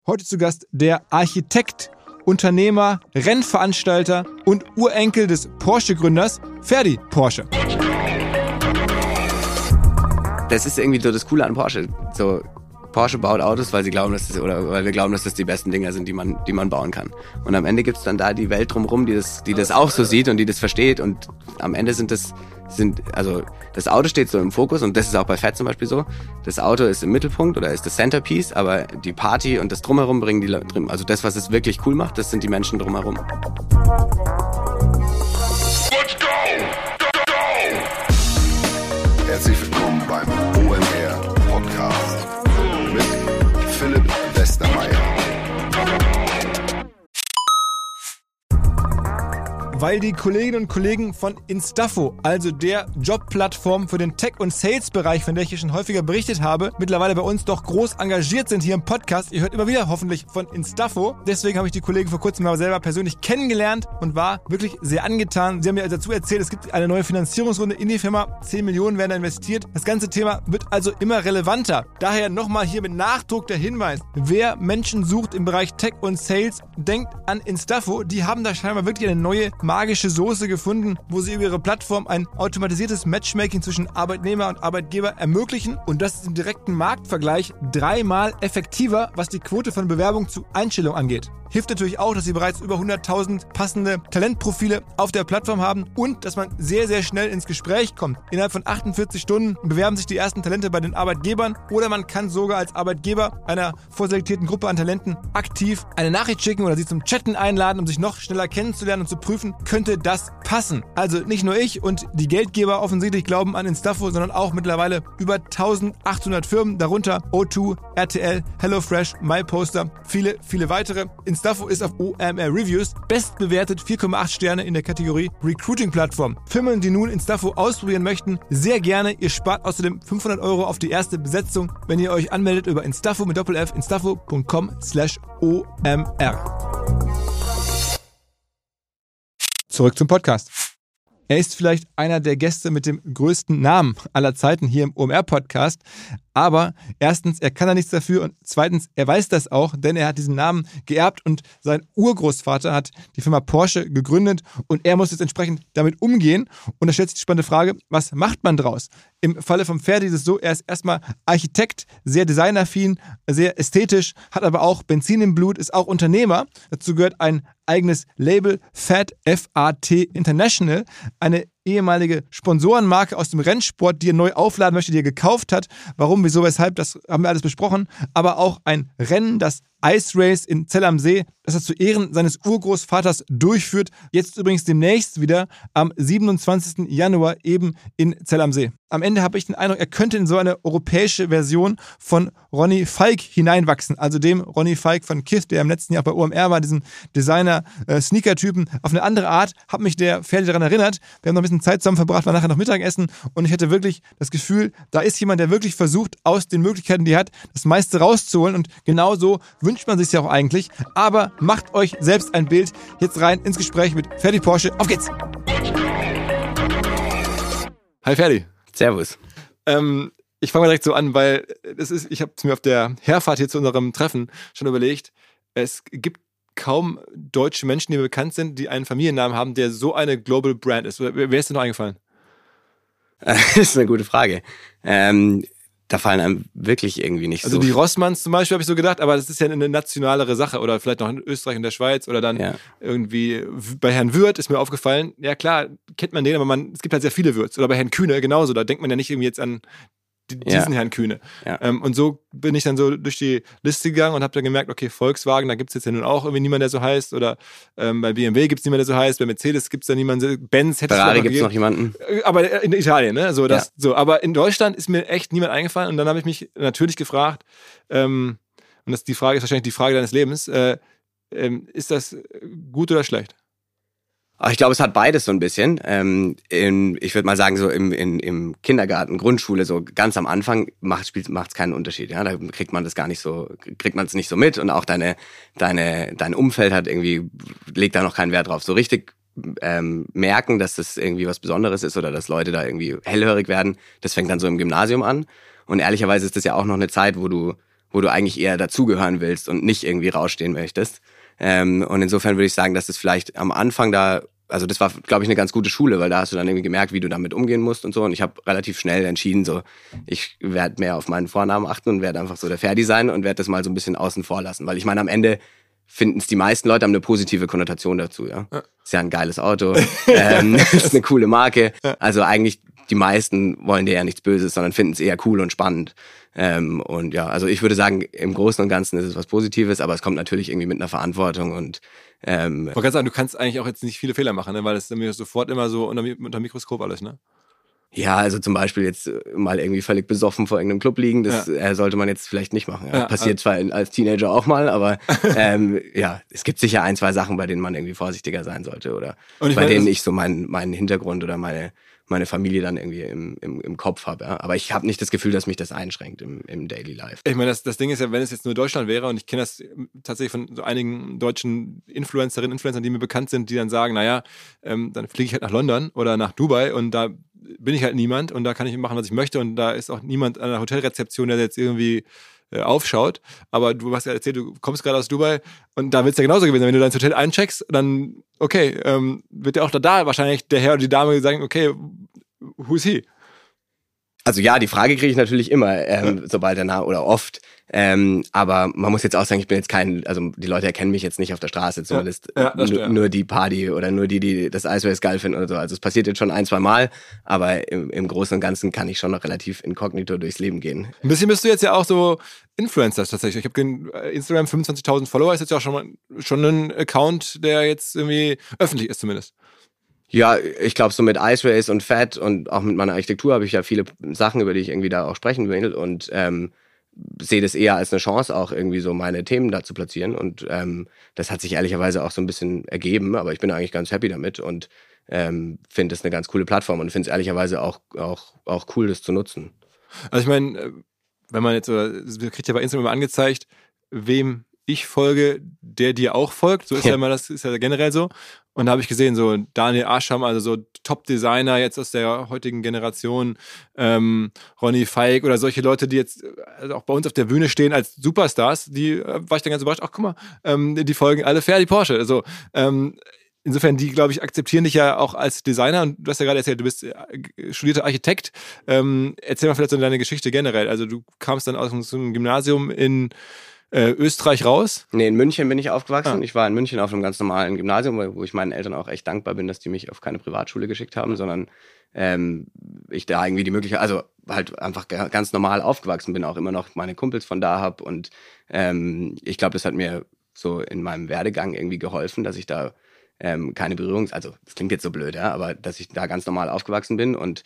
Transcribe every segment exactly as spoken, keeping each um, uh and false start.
Heute zu Gast der Architekt, Unternehmer, Rennveranstalter und Urenkel des Porsche-Gründers Ferdi Porsche. Das ist irgendwie so das Coole an Porsche. So, Porsche baut Autos, weil sie glauben, dass das, oder weil wir glauben, dass das die besten Dinger sind, die man, die man bauen kann. Und am Ende gibt's dann da die Welt drumherum, die das, die das auch so sieht und die das versteht. Und am Ende sind das, sind, also das Auto steht so im Fokus und das ist auch bei Fett zum Beispiel so. Das Auto ist im Mittelpunkt oder ist das Centerpiece, aber die Party und das Drumherum bringen die Leute, also das, was es wirklich cool macht, das sind die Menschen drumherum. Let's go! Go, go! Herzlich willkommen beim O M R Podcast mit Philipp Westermeier. Weil die Kolleginnen und Kollegen von Instafo, also der Jobplattform für den Tech- und Sales-Bereich, von der ich hier schon häufiger berichtet habe, mittlerweile bei uns doch groß engagiert sind hier im Podcast. Ihr hört immer wieder hoffentlich von Instafo. Deswegen habe ich die Kollegen vor kurzem mal selber persönlich kennengelernt und war wirklich sehr angetan. Sie haben mir dazu erzählt, es gibt eine neue Finanzierungsrunde in die Firma. zehn Millionen werden da investiert. Das ganze Thema wird also immer relevanter. Daher nochmal hier mit Nachdruck der Hinweis. Wer Menschen sucht im Bereich Tech und Sales, denkt an Instafo. Die haben da scheinbar wirklich eine neue magische Soße gefunden, wo sie über ihre Plattform ein automatisiertes Matchmaking zwischen Arbeitnehmer und Arbeitgeber ermöglichen, und das ist im direkten Marktvergleich dreimal effektiver, was die Quote von Bewerbung zu Einstellung angeht. Hilft natürlich auch, dass sie bereits über hunderttausend passende Talentprofile auf der Plattform haben und dass man sehr, sehr schnell ins Gespräch kommt. Innerhalb von achtundvierzig Stunden bewerben sich die ersten Talente bei den Arbeitgebern oder man kann sogar als Arbeitgeber einer vorselektierten Gruppe an Talenten aktiv eine Nachricht schicken oder sie zum Chatten einladen, um sich noch schneller kennenzulernen und zu prüfen, könnte das passen. Also nicht nur ich und die Geldgeber offensichtlich glauben an Instafo, sondern auch mittlerweile über eintausendachthundert Firmen, darunter O zwei, R T L, HelloFresh, MyPoster, viele, viele weitere. Instafo ist auf O M R Reviews bestbewertet, vier Komma acht Sterne in der Kategorie Recruiting-Plattform. Firmen, die nun Instafo ausprobieren möchten, sehr gerne. Ihr spart außerdem fünfhundert Euro auf die erste Besetzung, wenn ihr euch anmeldet über Instafo mit Doppel-F, instafo punkt com slash O M R. Zurück zum Podcast. Er ist vielleicht einer der Gäste mit dem größten Namen aller Zeiten hier im O M R-Podcast. Aber erstens, er kann da nichts dafür und zweitens, er weiß das auch, denn er hat diesen Namen geerbt und sein Urgroßvater hat die Firma Porsche gegründet und er muss jetzt entsprechend damit umgehen. Und da stellt sich die spannende Frage, was macht man draus? Im Falle von Ferdi ist es so, er ist erstmal Architekt, sehr designaffin, sehr ästhetisch, hat aber auch Benzin im Blut, ist auch Unternehmer. Dazu gehört ein eigenes Label, Fat, F A T International, eine ehemalige Sponsorenmarke aus dem Rennsport, die er neu aufladen möchte, die er gekauft hat. Warum, wieso, weshalb, das haben wir alles besprochen. Aber auch ein Rennen, das Ice Race in Zell am See, das er zu Ehren seines Urgroßvaters durchführt. Jetzt übrigens demnächst wieder am siebenundzwanzigsten Januar eben in Zell am See. Am Ende habe ich den Eindruck, er könnte in so eine europäische Version von Ronny Falk hineinwachsen. Also dem Ronny Falk von Kith, der im letzten Jahr bei O M R war, diesen Designer-Sneaker-Typen. Auf eine andere Art hat mich der Ferdi daran erinnert. Wir haben noch ein bisschen Zeit zusammen verbracht, war nachher noch Mittagessen und ich hatte wirklich das Gefühl, da ist jemand, der wirklich versucht, aus den Möglichkeiten, die er hat, das meiste rauszuholen, und genauso wünscht man sich ja auch eigentlich. Aber macht euch selbst ein Bild. Jetzt rein ins Gespräch mit Ferdi Porsche. Auf geht's! Hi Ferdi. Servus. Ähm, ich fange mal direkt so an, weil das ist, ich habe es mir auf der Herfahrt hier zu unserem Treffen schon überlegt, es gibt kaum deutsche Menschen, die mir bekannt sind, die einen Familiennamen haben, der so eine Global Brand ist. Wer ist dir noch eingefallen? Das ist eine gute Frage. Ähm, da fallen einem wirklich irgendwie nicht also so... Also die Rossmanns zum Beispiel habe ich so gedacht, aber das ist ja eine nationalere Sache. Oder vielleicht noch in Österreich und der Schweiz oder dann ja. irgendwie bei Herrn Würth ist mir aufgefallen, ja klar, kennt man den, aber man, es gibt halt sehr viele Würths. Oder bei Herrn Kühne genauso, da denkt man ja nicht irgendwie jetzt an diesen ja. Herrn Kühne. Ja. Ähm, und so bin ich dann so durch die Liste gegangen und habe dann gemerkt, okay, Volkswagen, da gibt es jetzt ja nun auch irgendwie niemanden, der so heißt. Oder ähm, bei B M W gibt es niemanden, der so heißt. Bei Mercedes gibt es da niemanden. Benz hätte es Ferrari gibt es noch jemanden. Aber in Italien, ne? So, das, ja. so, aber in Deutschland ist mir echt niemand eingefallen. Und dann habe ich mich natürlich gefragt, ähm, und das, die Frage ist wahrscheinlich die Frage deines Lebens, äh, ähm, ist das gut oder schlecht? Ich glaube, es hat beides so ein bisschen. Ähm, in, ich würde mal sagen, so im, in, im Kindergarten, Grundschule, so ganz am Anfang macht es keinen Unterschied. Ja? Da kriegt man das gar nicht so, kriegt man es nicht so mit, und auch deine, deine, dein Umfeld hat irgendwie, legt da noch keinen Wert drauf. So richtig ähm, merken, dass das irgendwie was Besonderes ist oder dass Leute da irgendwie hellhörig werden, das fängt dann so im Gymnasium an. Und ehrlicherweise ist das ja auch noch eine Zeit, wo du wo du eigentlich eher dazugehören willst und nicht irgendwie rausstehen möchtest. Ähm, und insofern würde ich sagen, dass es vielleicht am Anfang da, also das war, glaube ich, eine ganz gute Schule, weil da hast du dann irgendwie gemerkt, wie du damit umgehen musst und so. Und ich habe relativ schnell entschieden, so, ich werde mehr auf meinen Vornamen achten und werde einfach so der Ferdi sein und werde das mal so ein bisschen außen vor lassen. Weil ich meine, am Ende finden es die meisten Leute, haben eine positive Konnotation dazu. Ja, ja. Ist ja ein geiles Auto, ähm, ist eine coole Marke. Ja. Also eigentlich die meisten wollen dir ja nichts Böses, sondern finden es eher cool und spannend. Ähm, und ja, also ich würde sagen, im Großen und Ganzen ist es was Positives, aber es kommt natürlich irgendwie mit einer Verantwortung und ähm, ich wollte gerade sagen, du kannst eigentlich auch jetzt nicht viele Fehler machen, ne? Weil das ist nämlich sofort immer so unter, unter Mikroskop alles, ne? Ja, also zum Beispiel jetzt mal irgendwie völlig besoffen vor irgendeinem Club liegen, das ja. äh, sollte man jetzt vielleicht nicht machen. Ja. Ja, passiert also zwar als Teenager auch mal, aber ähm, ja, es gibt sicher ein, zwei Sachen, bei denen man irgendwie vorsichtiger sein sollte oder bei meine, denen ich so meinen meinen Hintergrund oder meine meine Familie dann irgendwie im, im, im Kopf habe. Ja? Aber ich habe nicht das Gefühl, dass mich das einschränkt im, im Daily Life. Ich meine, das, das Ding ist ja, wenn es jetzt nur Deutschland wäre, und ich kenne das tatsächlich von so einigen deutschen Influencerinnen, Influencern, die mir bekannt sind, die dann sagen, naja, ähm, dann fliege ich halt nach London oder nach Dubai und da bin ich halt niemand und da kann ich machen, was ich möchte und da ist auch niemand an der Hotelrezeption, der jetzt irgendwie äh, aufschaut. Aber du hast ja erzählt, du kommst gerade aus Dubai und da wird es ja genauso gewesen sein. Wenn du dein Hotel eincheckst, dann, okay, ähm, wird ja auch da, da wahrscheinlich der Herr oder die Dame sagen, okay, who is he? Also ja, die Frage kriege ich natürlich immer, ähm, ja. sobald er nah oder oft. Ähm, aber man muss jetzt auch sagen, ich bin jetzt kein, also die Leute erkennen mich jetzt nicht auf der Straße, zumindest ja, ja, nur, nur die Party oder nur die, die das Ice Race geil finden oder so. Also es passiert jetzt schon ein, zwei Mal, aber im, im Großen und Ganzen kann ich schon noch relativ inkognito durchs Leben gehen. Ein bisschen bist du jetzt ja auch so Influencer tatsächlich. Ich habe Instagram fünfundzwanzigtausend Follower, ist jetzt ja auch schon, mal, schon ein Account, der jetzt irgendwie öffentlich ist zumindest. Ja, ich glaube, so mit Ice Race und Fat und auch mit meiner Architektur habe ich ja viele Sachen, über die ich irgendwie da auch sprechen will und ähm, sehe das eher als eine Chance, auch irgendwie so meine Themen da zu platzieren und ähm, das hat sich ehrlicherweise auch so ein bisschen ergeben, aber ich bin eigentlich ganz happy damit und ähm, finde das eine ganz coole Plattform und finde es ehrlicherweise auch, auch, auch cool, das zu nutzen. Also ich meine, wenn man jetzt, so kriegt ja bei Instagram immer angezeigt, wem ich folge, der dir auch folgt, so ist ja, ja immer, das ist ja generell so. Und da habe ich gesehen, so Daniel Ascham, also so Top-Designer jetzt aus der heutigen Generation, ähm, Ronny Feig oder solche Leute, die jetzt also auch bei uns auf der Bühne stehen als Superstars, die äh, war ich dann ganz überrascht, ach guck mal, ähm, die folgen alle Ferdi Porsche. Also ähm, insofern, die, glaube ich, akzeptieren dich ja auch als Designer und du hast ja gerade erzählt, du bist studierter Architekt. Ähm, erzähl mal vielleicht so deine Geschichte generell. Also du kamst dann aus so einem Gymnasium in Äh, Österreich raus? Nee, in München bin ich aufgewachsen. Ah. Ich war in München auf einem ganz normalen Gymnasium, wo ich meinen Eltern auch echt dankbar bin, dass die mich auf keine Privatschule geschickt haben, sondern ähm, ich da irgendwie die Möglichkeit, also halt einfach ganz normal aufgewachsen bin, auch immer noch meine Kumpels von da habe und ähm, ich glaube, das hat mir so in meinem Werdegang irgendwie geholfen, dass ich da ähm, keine Berührungs-, also das klingt jetzt so blöd, ja, aber dass ich da ganz normal aufgewachsen bin und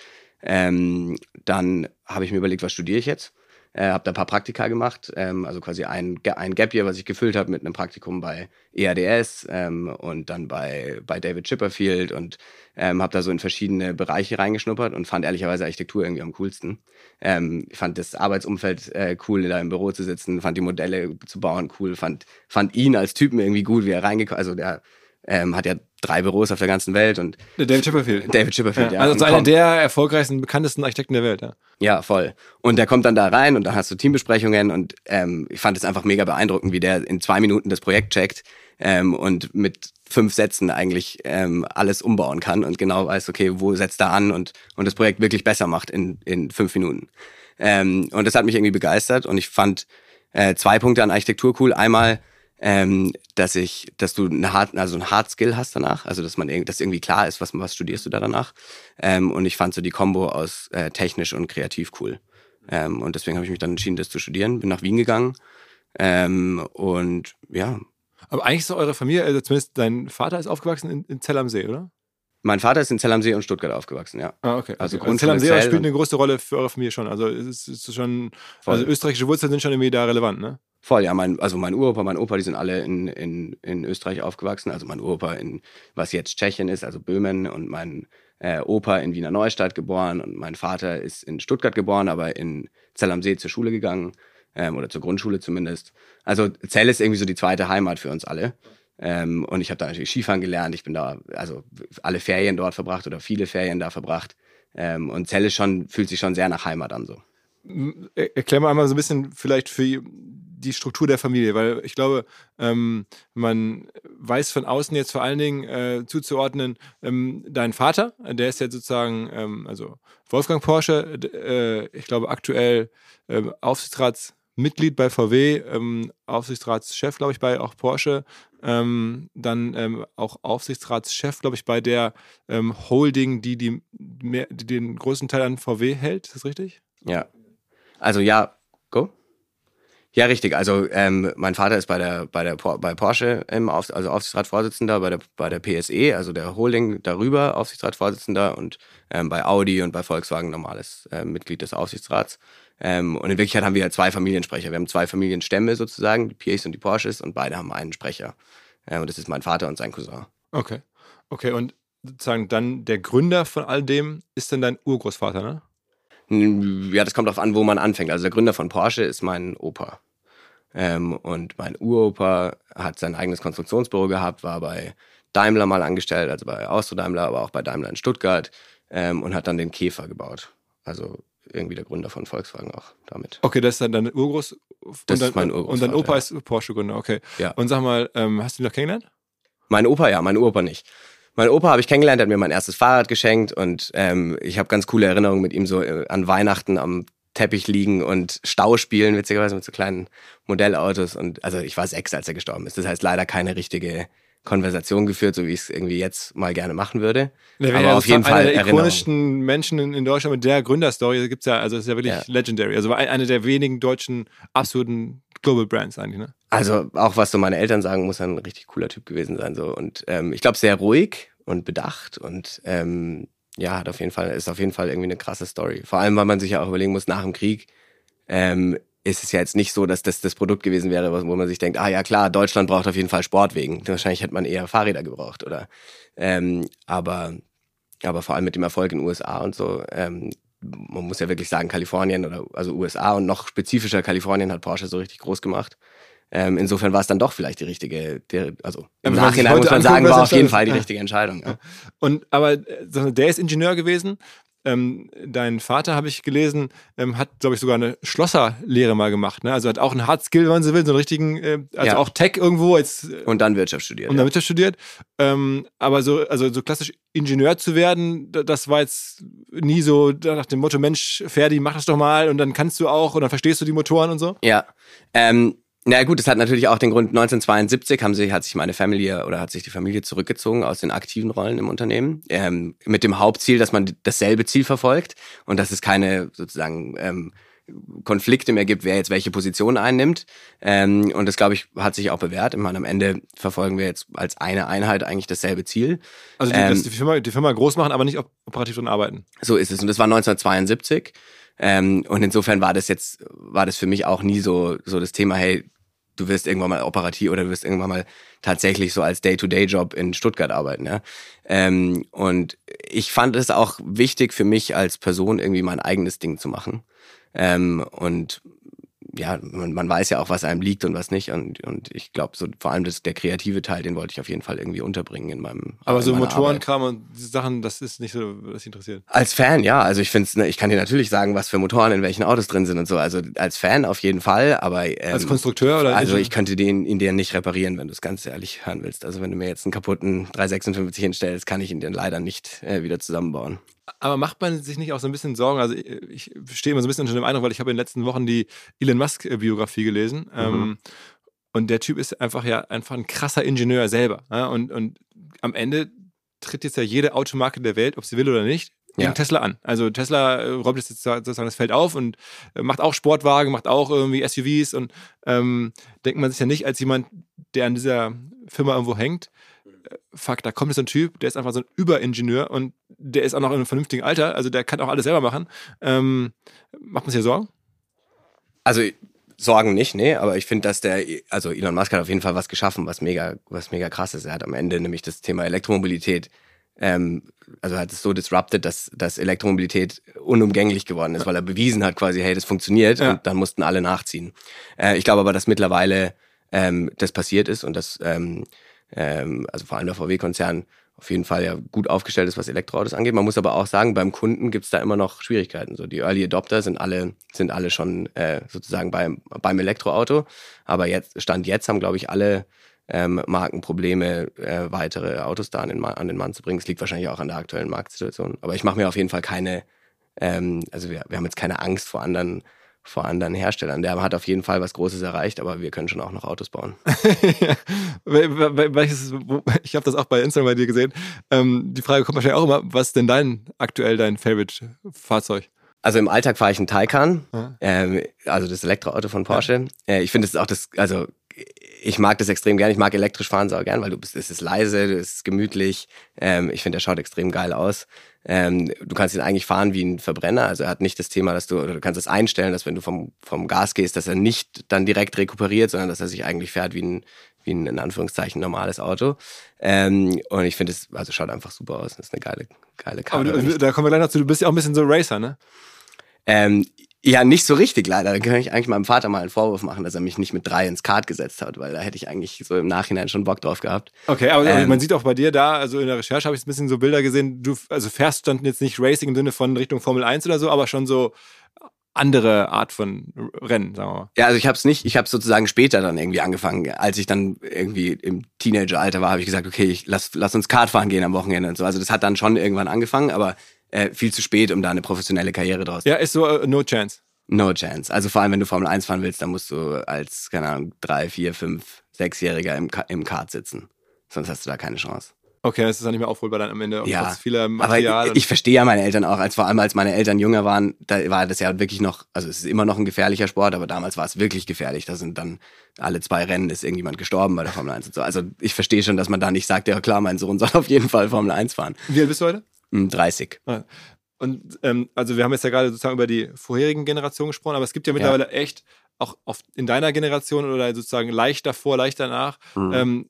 ähm, dann habe ich mir überlegt, was studiere ich jetzt? Äh, habe da ein paar Praktika gemacht, ähm, also quasi ein, ein Gap Year, was ich gefüllt habe mit einem Praktikum bei E A D S ähm, und dann bei, bei David Chipperfield und ähm, habe da so in verschiedene Bereiche reingeschnuppert und fand ehrlicherweise Architektur irgendwie am coolsten. Ähm, ich fand das Arbeitsumfeld äh, cool, da im Büro zu sitzen, fand die Modelle zu bauen cool, fand, fand ihn als Typen irgendwie gut, wie er reingekommen, also der ähm, hat ja drei Büros auf der ganzen Welt und David Chipperfield. David Chipperfield, ja. ja. Also einer der erfolgreichsten, bekanntesten Architekten der Welt, ja. Ja, voll. Und der kommt dann da rein und dann hast du Teambesprechungen und ähm, ich fand es einfach mega beeindruckend, wie der in zwei Minuten das Projekt checkt ähm, und mit fünf Sätzen eigentlich ähm, alles umbauen kann und genau weiß, okay, wo setzt er an und und das Projekt wirklich besser macht in in fünf Minuten. Ähm, und das hat mich irgendwie begeistert und ich fand äh, zwei Punkte an Architektur cool. Einmal Ähm, dass ich, dass du eine hart, also ein Hard Skill hast danach, also dass man, dass irgendwie klar ist, was, was studierst du da danach. Ähm, und ich fand so die Kombo aus äh, technisch und kreativ cool. Ähm, und deswegen habe ich mich dann entschieden, das zu studieren. Bin nach Wien gegangen ähm, und ja. Aber eigentlich ist eure Familie, also zumindest dein Vater ist aufgewachsen in, in Zell am See, oder? Mein Vater ist in Zell am See und Stuttgart aufgewachsen, ja. Ah, okay. Also, okay. also Zell am See spielt eine große Rolle für eure Familie schon. Also es ist schon, voll. Also österreichische Wurzeln sind schon irgendwie da relevant, ne? Voll, ja. Mein, also mein Uropa, mein Opa, die sind alle in, in, in Österreich aufgewachsen. Also mein Uropa in, was jetzt Tschechien ist, also Böhmen und mein äh, Opa in Wiener Neustadt geboren und mein Vater ist in Stuttgart geboren, aber in Zell am See zur Schule gegangen ähm, oder zur Grundschule zumindest. Also Zell ist irgendwie so die zweite Heimat für uns alle. Ähm, und ich habe da natürlich Skifahren gelernt. Ich bin da, also alle Ferien dort verbracht oder viele Ferien da verbracht. Ähm, und Zell ist schon, fühlt sich schon sehr nach Heimat an so. Erklär mal einmal so ein bisschen vielleicht für die Struktur der Familie, weil ich glaube, ähm, man weiß von außen jetzt vor allen Dingen äh, zuzuordnen, ähm, dein Vater, der ist jetzt sozusagen, ähm, also Wolfgang Porsche, äh, ich glaube aktuell äh, Aufsichtsratsmitglied bei V W, ähm, Aufsichtsratschef, glaube ich, bei auch Porsche, ähm, dann ähm, auch Aufsichtsratschef, glaube ich, bei der ähm, Holding, die, die, mehr, die den größten Teil an V W hält, ist das richtig? Ja, also ja, go? Ja, richtig. Also ähm, mein Vater ist bei der bei der bei Porsche im Auf, also Aufsichtsratsvorsitzender, bei der bei der P S E, also der Holding darüber Aufsichtsratsvorsitzender und ähm, bei Audi und bei Volkswagen normales äh, Mitglied des Aufsichtsrats. Ähm, und in Wirklichkeit haben wir ja zwei Familiensprecher. Wir haben zwei Familienstämme sozusagen, die P As und die Porsches, und beide haben einen Sprecher. Äh, und das ist mein Vater und sein Cousin. Okay, okay. Und sozusagen dann der Gründer von all dem ist dann dein Urgroßvater, ne? Ja, das kommt darauf an, wo man anfängt. Also der Gründer von Porsche ist mein Opa. Ähm, und mein Uropa hat sein eigenes Konstruktionsbüro gehabt, war bei Daimler mal angestellt, also bei Austro Daimler, aber auch bei Daimler in Stuttgart, ähm, und hat dann den Käfer gebaut. Also irgendwie der Gründer von Volkswagen auch damit. Okay, das ist dann dein Urgroß... Das dann, ist mein Urgroßvater. Und dein Opa ja. ist Porsche-Gründer, okay. Ja. Und sag mal, ähm, hast du ihn noch kennengelernt? Mein Opa, ja, mein Uropa nicht. Mein Opa habe ich kennengelernt, der hat mir mein erstes Fahrrad geschenkt und ähm, ich habe ganz coole Erinnerungen mit ihm so äh, an Weihnachten am Teppich liegen und Stau spielen, witzigerweise mit so kleinen Modellautos. Und also ich war sechs, als er gestorben ist. Das heißt leider keine richtige Konversation geführt, so wie ich es irgendwie jetzt mal gerne machen würde. Der Aber ja auf jeden Fall einer der Erinnerung. ikonischsten Menschen in, in Deutschland mit der Gründerstory gibt's ja, also das ist ja wirklich Ja. legendary. Also eine der wenigen deutschen absoluten Global Brands eigentlich, ne? Also auch was so meine Eltern sagen, muss er ein richtig cooler Typ gewesen sein. So. Und ähm, ich glaube sehr ruhig und bedacht und ähm, ja, hat auf jeden Fall, ist auf jeden Fall irgendwie eine krasse Story. Vor allem, weil man sich ja auch überlegen muss, nach dem Krieg ähm, ist es ja jetzt nicht so, dass das das Produkt gewesen wäre, wo man sich denkt, ah ja klar, Deutschland braucht auf jeden Fall Sportwegen. Wahrscheinlich hätte man eher Fahrräder gebraucht, oder? Ähm, aber, aber vor allem mit dem Erfolg in den U S A und so, ähm, man muss ja wirklich sagen, Kalifornien oder also U S A und noch spezifischer Kalifornien hat Porsche so richtig groß gemacht. Ähm, insofern war es dann doch vielleicht die richtige, der, also im Ja, Nachhinein muss man sagen, war auf jeden Fall die ja. richtige Entscheidung. Ja. Und aber äh, der ist Ingenieur gewesen. Ähm, dein Vater, habe ich gelesen, ähm, hat, glaube ich, sogar eine Schlosserlehre mal gemacht. Ne? Also hat auch einen Hard Skill, wenn man so will, so einen richtigen, äh, also Ja. auch Tech irgendwo. Jetzt, äh, Und dann Wirtschaft studiert. und ja. dann Wirtschaft studiert. Ähm, aber so, also so klassisch Ingenieur zu werden, da- das war jetzt nie so nach dem Motto, Mensch, Ferdi, mach das doch mal und dann kannst du auch und dann verstehst du die Motoren und so. Ja, ähm, na gut, das hat natürlich auch den Grund, neunzehnhundertzweiundsiebzig haben sie, hat sich meine Familie oder hat sich die Familie zurückgezogen aus den aktiven Rollen im Unternehmen, ähm, mit dem Hauptziel, dass man dasselbe Ziel verfolgt und dass es keine sozusagen ähm, Konflikte mehr gibt, wer jetzt welche Position einnimmt. Ähm, und das, glaube ich, hat sich auch bewährt. Ich meine, am Ende verfolgen wir jetzt als eine Einheit eigentlich dasselbe Ziel. Also die, Ähm, das, die, Firma, die Firma groß machen, aber nicht op- operativ drin arbeiten. So ist es. Und das war neunzehnhundertzweiundsiebzig. Ähm, und insofern war das jetzt, war das für mich auch nie so, so das Thema, hey, du wirst irgendwann mal operativ oder du wirst irgendwann mal tatsächlich so als Day-to-Day-Job in Stuttgart arbeiten. Ja? Ähm, und ich fand es auch wichtig für mich als Person irgendwie mein eigenes Ding zu machen. Ähm, und ja, man, man weiß ja auch, was einem liegt und was nicht. Und, und ich glaube, so vor allem das, der kreative Teil, den wollte ich auf jeden Fall irgendwie unterbringen in meinem Aber in so meiner Arbeit. Motorenkram und diese Sachen, das ist nicht so, was dich interessiert. Als Fan, ja. Also ich finde es, ne, ich kann dir natürlich sagen, was für Motoren in welchen Autos drin sind und so. Also als Fan auf jeden Fall, aber ähm, Als Konstrukteur oder? also ich könnte den in dir nicht reparieren, wenn du es ganz ehrlich hören willst. Also wenn du mir jetzt einen kaputten drei sechsundfünfzig hinstellst, kann ich ihn dir leider nicht äh, wieder zusammenbauen. Aber macht man sich nicht auch so ein bisschen Sorgen? Also ich stehe immer so ein bisschen unter dem Eindruck, weil ich habe in den letzten Wochen die Elon Musk-Biografie gelesen. Mhm. Ähm, und der Typ ist einfach ja einfach ein krasser Ingenieur selber. Ja? Und, und am Ende tritt jetzt ja jede Automarke der Welt, ob sie will oder nicht, gegen Ja. Tesla an. Also Tesla äh, räumt jetzt sozusagen das Feld auf und äh, macht auch Sportwagen, macht auch irgendwie S U Vs und ähm, denkt man sich ja nicht als jemand, der an dieser Firma irgendwo hängt, äh, fuck, da kommt jetzt so ein Typ, der ist einfach so ein Überingenieur und der ist auch noch in einem vernünftigen Alter, also der kann auch alles selber machen. Ähm, macht man sich ja Sorgen? Also Sorgen nicht, nee, aber ich finde, dass der, also Elon Musk hat auf jeden Fall was geschaffen, was mega, was mega krass ist. Er hat am Ende nämlich das Thema Elektromobilität, ähm, also hat es so disrupted, dass, dass Elektromobilität unumgänglich geworden ist, weil er bewiesen hat quasi, hey, das funktioniert, Ja. und dann mussten alle nachziehen. Äh, ich glaube aber, dass mittlerweile ähm, das passiert ist und dass ähm, ähm, also vor allem der V W-Konzern auf jeden Fall ja gut aufgestellt ist, was Elektroautos angeht. Man muss aber auch sagen, beim Kunden gibt es da immer noch Schwierigkeiten. So die Early Adopter sind alle sind alle schon äh, sozusagen beim beim Elektroauto, aber jetzt Stand jetzt haben, glaube ich, alle ähm, Marken Probleme, äh, weitere Autos da an den, an den Mann zu bringen. Es liegt wahrscheinlich auch an der aktuellen Marktsituation. Aber ich mache mir auf jeden Fall keine, ähm, also wir, wir haben jetzt keine Angst vor anderen vor anderen Herstellern. Der hat auf jeden Fall was Großes erreicht, aber wir können schon auch noch Autos bauen. Ich habe das auch bei Instagram bei dir gesehen. Ähm, die Frage kommt wahrscheinlich auch immer, was ist denn dein aktuell dein Favorite-Fahrzeug? Also im Alltag fahre ich einen Taycan, Ja. ähm, also das Elektroauto von Porsche. Ja. Äh, ich finde es auch das, also ich mag das extrem gerne. Ich mag elektrisch fahren sau gern, weil du bist, es ist leise, es ist gemütlich. Ähm, ich finde, der schaut extrem geil aus. Ähm, du kannst ihn eigentlich fahren wie ein Verbrenner. Also er hat nicht das Thema, dass du, oder du kannst es einstellen, dass wenn du vom, vom Gas gehst, dass er nicht dann direkt rekuperiert, sondern dass er sich eigentlich fährt wie ein, wie ein, in Anführungszeichen, normales Auto. Ähm, und ich finde es, also schaut einfach super aus. Das ist eine geile, geile Karre. Aber du, da kommen wir gleich noch zu, du bist ja auch ein bisschen so Racer, ne? Ähm, Ja, nicht so richtig leider. Da kann ich eigentlich meinem Vater mal einen Vorwurf machen, dass er mich nicht mit drei ins Kart gesetzt hat, weil da hätte ich eigentlich so im Nachhinein schon Bock drauf gehabt. Okay, aber ähm, man sieht auch bei dir da, also in der Recherche habe ich ein bisschen so Bilder gesehen, du also fährst standen jetzt nicht Racing im Sinne von Richtung Formel eins oder so, aber schon so andere Art von Rennen, sagen wir mal. Ja, also ich habe es nicht, ich habe sozusagen später dann irgendwie angefangen. Als ich dann irgendwie im Teenageralter war, habe ich gesagt, okay, ich lass, lass uns Kart fahren gehen am Wochenende und so. Also das hat dann schon irgendwann angefangen, aber äh, viel zu spät, um da eine professionelle Karriere draus zu machen. Ja, ist so uh, no chance. No chance. Also vor allem, wenn du Formel eins fahren willst, dann musst du als, keine Ahnung, drei, vier, fünf, sechsjähriger im, Ka- im Kart sitzen. Sonst hast du da keine Chance. Okay, das ist dann nicht mehr aufholbar dann am Ende. Auch Ja, trotz vieler Material. aber ich, ich verstehe ja meine Eltern auch, als vor allem als meine Eltern jünger waren, da war das ja wirklich noch, also es ist immer noch ein gefährlicher Sport, aber damals war es wirklich gefährlich. Da sind dann alle zwei Rennen ist irgendjemand gestorben bei der Formel eins und so. Also ich verstehe schon, dass man da nicht sagt, ja klar, mein Sohn soll auf jeden Fall Formel eins fahren. Wie alt bist du heute? dreißig. Ah. Und ähm, also wir haben jetzt ja gerade sozusagen über die vorherigen Generationen gesprochen, aber es gibt ja mittlerweile ja. echt, auch auf, in deiner Generation oder sozusagen leicht davor, leicht danach, mhm. ähm,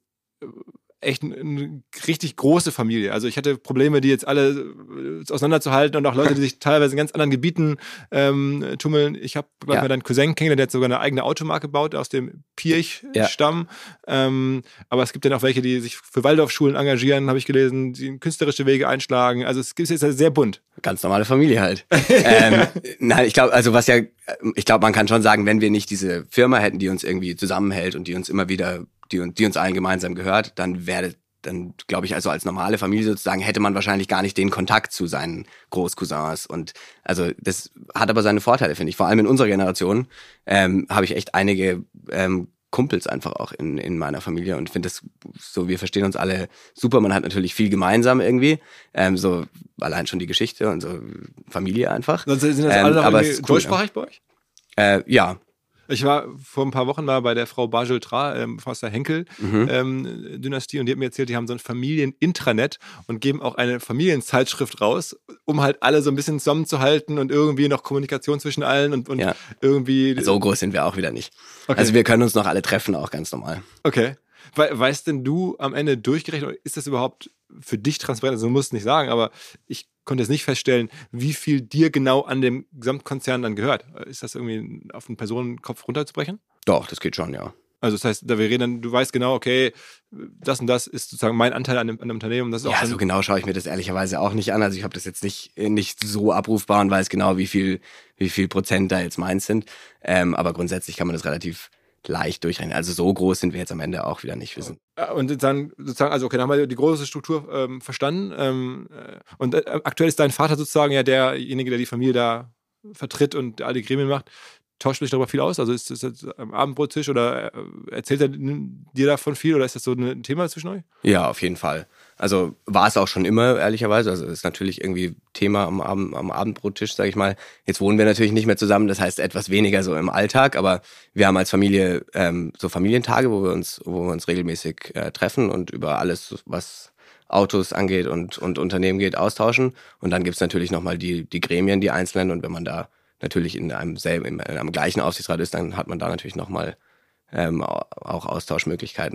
echt eine, eine richtig große Familie. Also ich hatte Probleme, die jetzt alle auseinanderzuhalten und auch Leute, die sich teilweise in ganz anderen Gebieten ähm, tummeln. Ich habe ja. mal deinen Cousin kennengelernt, der hat sogar eine eigene Automarke gebaut aus dem Pirch-Stamm. Ja. Ähm, aber es gibt dann auch welche, die sich für Waldorfschulen engagieren, habe ich gelesen, die künstlerische Wege einschlagen. Also es ist jetzt sehr bunt. Ganz normale Familie halt. ähm, nein, ich glaube, also was ja, ich glaube, man kann schon sagen, wenn wir nicht diese Firma hätten, die uns irgendwie zusammenhält und die uns immer wieder die, die uns allen gemeinsam gehört, dann wäre, dann glaube ich, also als normale Familie sozusagen, hätte man wahrscheinlich gar nicht den Kontakt zu seinen Großcousins. Und also das hat aber seine Vorteile, finde ich. Vor allem in unserer Generation ähm, habe ich echt einige ähm, Kumpels einfach auch in, in meiner Familie und finde das so, wir verstehen uns alle super. Man hat natürlich viel gemeinsam irgendwie, ähm, so allein schon die Geschichte und so Familie einfach. Sonst sind das alle ähm, noch aber irgendwie deutschsprachig bei euch? Äh, ja. Ich war vor ein paar Wochen mal bei der Frau Bajel-Tra ähm, aus der Henkel-Dynastie mhm. ähm, und die hat mir erzählt, die haben so ein Familien-Intranet und geben auch eine Familienzeitschrift raus, um halt alle so ein bisschen zusammenzuhalten und irgendwie noch Kommunikation zwischen allen und, und ja. irgendwie... So groß sind wir auch wieder nicht. Okay. Also wir können uns noch alle treffen, auch ganz normal. Okay. We- weißt denn du am Ende durchgerechnet, ist das überhaupt für dich transparent? Also du musst es nicht sagen, aber ich konnte jetzt nicht feststellen, wie viel dir genau an dem Gesamtkonzern dann gehört. Ist das irgendwie auf einen Personenkopf runterzubrechen? Doch, das geht schon, ja. Also das heißt, da wir reden, du weißt genau, okay, das und das ist sozusagen mein Anteil an dem, an dem Unternehmen. Und das ist ja, auch so genau schaue ich mir das ehrlicherweise auch nicht an. Also ich habe das jetzt nicht, nicht so abrufbar und weiß genau, wie viel, wie viel Prozent da jetzt meins sind. Ähm, aber grundsätzlich kann man das relativ leicht durchrechnen. Also so groß sind wir jetzt am Ende auch wieder nicht. Wir sind und dann sozusagen, also okay, dann haben wir die große Struktur ähm, verstanden. Ähm, und äh, aktuell ist dein Vater sozusagen ja derjenige, der die Familie da vertritt und alle Gremien macht. Tauscht du dich darüber viel aus? Also ist das jetzt am Abendbrottisch oder erzählt er dir davon viel oder ist das so ein Thema zwischen euch? Ja, auf jeden Fall. Also war es auch schon immer, ehrlicherweise. Also ist natürlich irgendwie Thema am, Abend, am Abendbrottisch, sage ich mal. Jetzt wohnen wir natürlich nicht mehr zusammen, das heißt etwas weniger so im Alltag, aber wir haben als Familie ähm, so Familientage, wo wir uns, wo wir uns regelmäßig äh, treffen und über alles, was Autos angeht und, und Unternehmen geht, austauschen. Und dann gibt's natürlich nochmal die, die Gremien, die einzelnen, und wenn man da natürlich in einem selben, in einem gleichen Aufsichtsrat ist, dann hat man da natürlich nochmal ähm, auch Austauschmöglichkeiten. Aber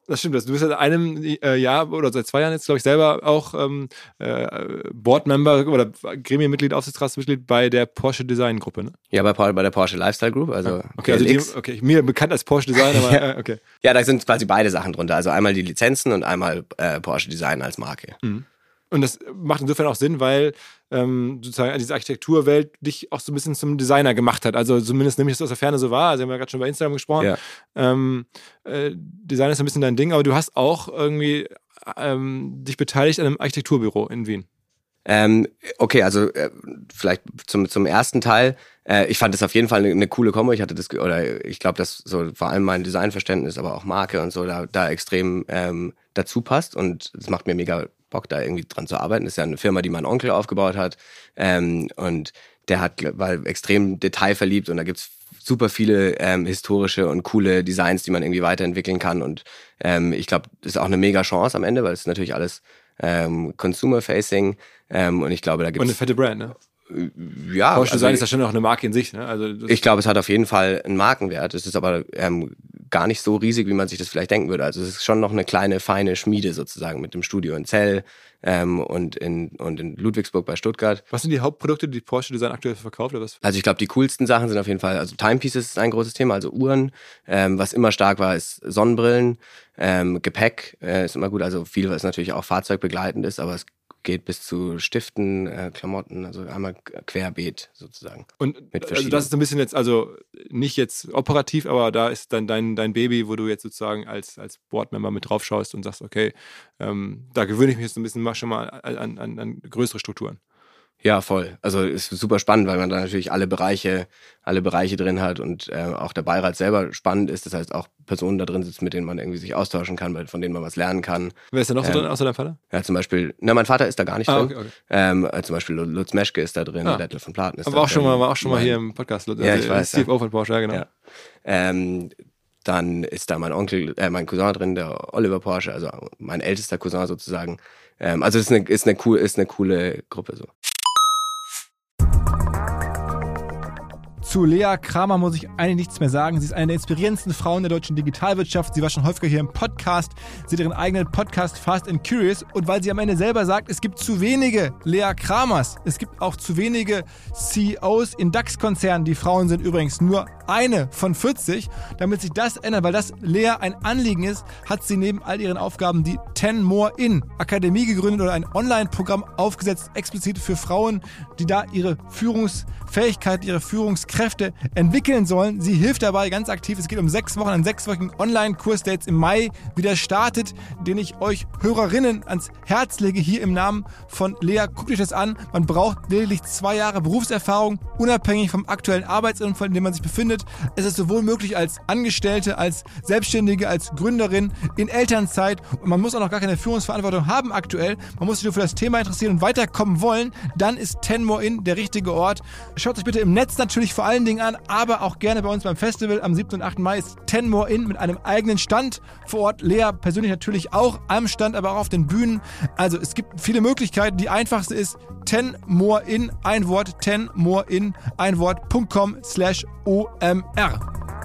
Das stimmt, du bist seit einem äh, Jahr oder seit zwei Jahren jetzt, glaube ich, selber auch ähm, äh, Boardmember oder Gremienmitglied, Aufsichtsratsmitglied bei der Porsche Design Gruppe, ne? Ja, bei, bei der Porsche Lifestyle Group, also okay, also die, okay, mir bekannt als Porsche Design, aber ja. Äh, okay. Ja, da sind quasi beide Sachen drunter, also einmal die Lizenzen und einmal äh, Porsche Design als Marke. Mhm. Und das macht insofern auch Sinn, weil ähm, sozusagen diese Architekturwelt dich auch so ein bisschen zum Designer gemacht hat. Also zumindest nehme ich das aus der Ferne so wahr. Also wir haben ja gerade schon bei Instagram gesprochen. Ja. Ähm, äh, Design ist ein bisschen dein Ding, aber du hast auch irgendwie ähm, dich beteiligt an einem Architekturbüro in Wien. Ähm, okay, also äh, vielleicht zum zum ersten Teil. Äh, ich fand das auf jeden Fall eine, eine coole Kombo. Ich hatte das oder ich glaube, dass so vor allem mein Designverständnis, aber auch Marke und so da da extrem ähm, dazu passt und es macht mir mega Bock, da irgendwie dran zu arbeiten. Das ist ja eine Firma, die mein Onkel aufgebaut hat ähm, und der hat war extrem detailverliebt und da gibt's super viele ähm, historische und coole Designs, die man irgendwie weiterentwickeln kann und ähm, ich glaube, das ist auch eine mega Chance am Ende, weil es natürlich alles ähm, Consumer-Facing ähm, und ich glaube, da gibt's und eine fette Brand, ne? Ja, Porsche also Design ist ja schon auch eine Marke in sich, ne? Also ich glaube, es hat auf jeden Fall einen Markenwert. Es ist aber ähm, gar nicht so riesig, wie man sich das vielleicht denken würde. Also es ist schon noch eine kleine, feine Schmiede sozusagen mit dem Studio in Zell ähm, und, in, und in Ludwigsburg bei Stuttgart. Was sind die Hauptprodukte, die Porsche Design aktuell verkauft? Oder was? Also ich glaube, die coolsten Sachen sind auf jeden Fall, also Timepieces ist ein großes Thema, also Uhren. Ähm, was immer stark war, ist Sonnenbrillen. Ähm, Gepäck äh, ist immer gut, also viel, was natürlich auch fahrzeugbegleitend ist, aber es geht bis zu Stiften, äh, Klamotten, also einmal querbeet sozusagen. Und also das ist ein bisschen jetzt, also nicht jetzt operativ, aber da ist dann dein, dein Baby, wo du jetzt sozusagen als, als Boardmember mit drauf schaust und sagst, okay, ähm, da gewöhne ich mich jetzt ein bisschen mal schon mal an, an, an größere Strukturen. Ja, voll. Also ist super spannend, weil man da natürlich alle Bereiche, alle Bereiche drin hat und äh, auch der Beirat selber spannend ist. Das heißt, auch Personen da drin sitzen, mit denen man irgendwie sich austauschen kann, von denen man was lernen kann. Wer ist da noch so ähm, drin, außer deinem Vater? Ja, zum Beispiel, na, mein Vater ist da gar nicht ah, drin. Okay, okay. Ähm, zum Beispiel Lutz Meschke ist da drin, ah. Detlef von Platen ist Aber da auch drin. schon mal, war auch schon mal mein, hier im Podcast. Also ja, ich weiß. C F O ja. von Porsche, ja, genau. Ja. Ähm, dann ist da mein Onkel, äh, mein Cousin drin, der Oliver Porsche, also mein ältester Cousin sozusagen. Ähm, also ist eine, ist eine cool, ist eine coole Gruppe so. Zu Lea Kramer muss ich eigentlich nichts mehr sagen. Sie ist eine der inspirierendsten Frauen der deutschen Digitalwirtschaft. Sie war schon häufiger hier im Podcast. Sie hat ihren eigenen Podcast Fast and Curious. Und weil sie am Ende selber sagt, es gibt zu wenige Lea Kramers. Es gibt auch zu wenige C E Os in DAX-Konzernen. Die Frauen sind übrigens nur eine von vierzig. Damit sich das ändert, weil das Lea ein Anliegen ist, hat sie neben all ihren Aufgaben die ten more in Akademie gegründet oder ein Online-Programm aufgesetzt, explizit für Frauen, die da ihre Führungsfähigkeit, ihre Führungskräfte entwickeln sollen. Sie hilft dabei ganz aktiv. Es geht um sechs Wochen, einen sechswöchigen Online-Kurs, der jetzt im Mai wieder startet, den ich euch Hörerinnen ans Herz lege, hier im Namen von Lea. Guckt euch das an. Man braucht lediglich zwei Jahre Berufserfahrung, unabhängig vom aktuellen Arbeitsumfeld, in dem man sich befindet. Es ist sowohl möglich als Angestellte, als Selbstständige, als Gründerin, in Elternzeit und man muss auch noch gar keine Führungsverantwortung haben aktuell. Man muss sich nur für das Thema interessieren und weiterkommen wollen. Dann ist ten more in der richtige Ort. Schaut euch bitte im Netz natürlich vor allen Dingen an, aber auch gerne bei uns beim Festival am siebten und achten Mai ist ten more in mit einem eigenen Stand vor Ort. Lea persönlich natürlich auch am Stand, aber auch auf den Bühnen. Also es gibt viele Möglichkeiten. Die einfachste ist ten more in, ein Wort, ten more in, ein Wort, .com slash O M R.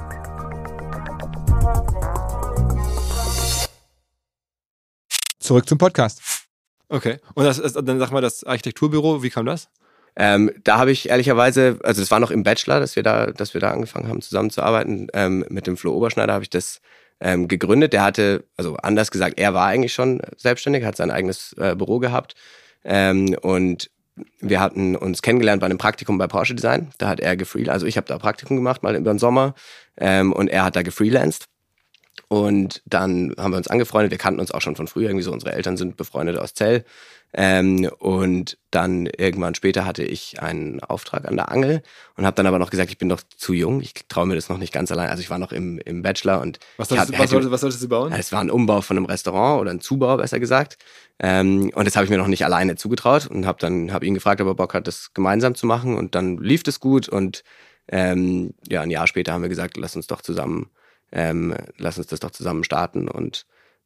Zurück zum Podcast. Okay. Und das ist, dann sag mal, das Architekturbüro, wie kam das? Ähm, da habe ich ehrlicherweise, also es war noch im Bachelor, dass wir da, dass wir da angefangen haben zusammenzuarbeiten. Ähm, mit dem Flo Oberschneider habe ich das ähm, gegründet. Der hatte, also anders gesagt, er war eigentlich schon selbstständig, hat sein eigenes äh, Büro gehabt ähm, und wir hatten uns kennengelernt bei einem Praktikum bei Porsche Design. Da hat er gefreelanced, also ich habe da Praktikum gemacht, mal über den Sommer ähm, und er hat da gefreelanced. Und dann haben wir uns angefreundet, wir kannten uns auch schon von früher, irgendwie so, unsere Eltern sind befreundet aus Zell. Ähm, und dann irgendwann später hatte ich einen Auftrag an der Angel und habe dann aber noch gesagt, ich bin noch zu jung, ich traue mir das noch nicht ganz allein. Also ich war noch im, im Bachelor und was solltest, hab, was, solltest, was solltest du bauen? Es war ein Umbau von einem Restaurant oder ein Zubau, besser gesagt. Ähm, und das habe ich mir noch nicht alleine zugetraut und habe dann hab ihn gefragt, ob er Bock hat, das gemeinsam zu machen. Und dann lief das gut und ähm, ja, ein Jahr später haben wir gesagt, lass uns doch zusammen, ähm, lass uns das doch zusammen starten und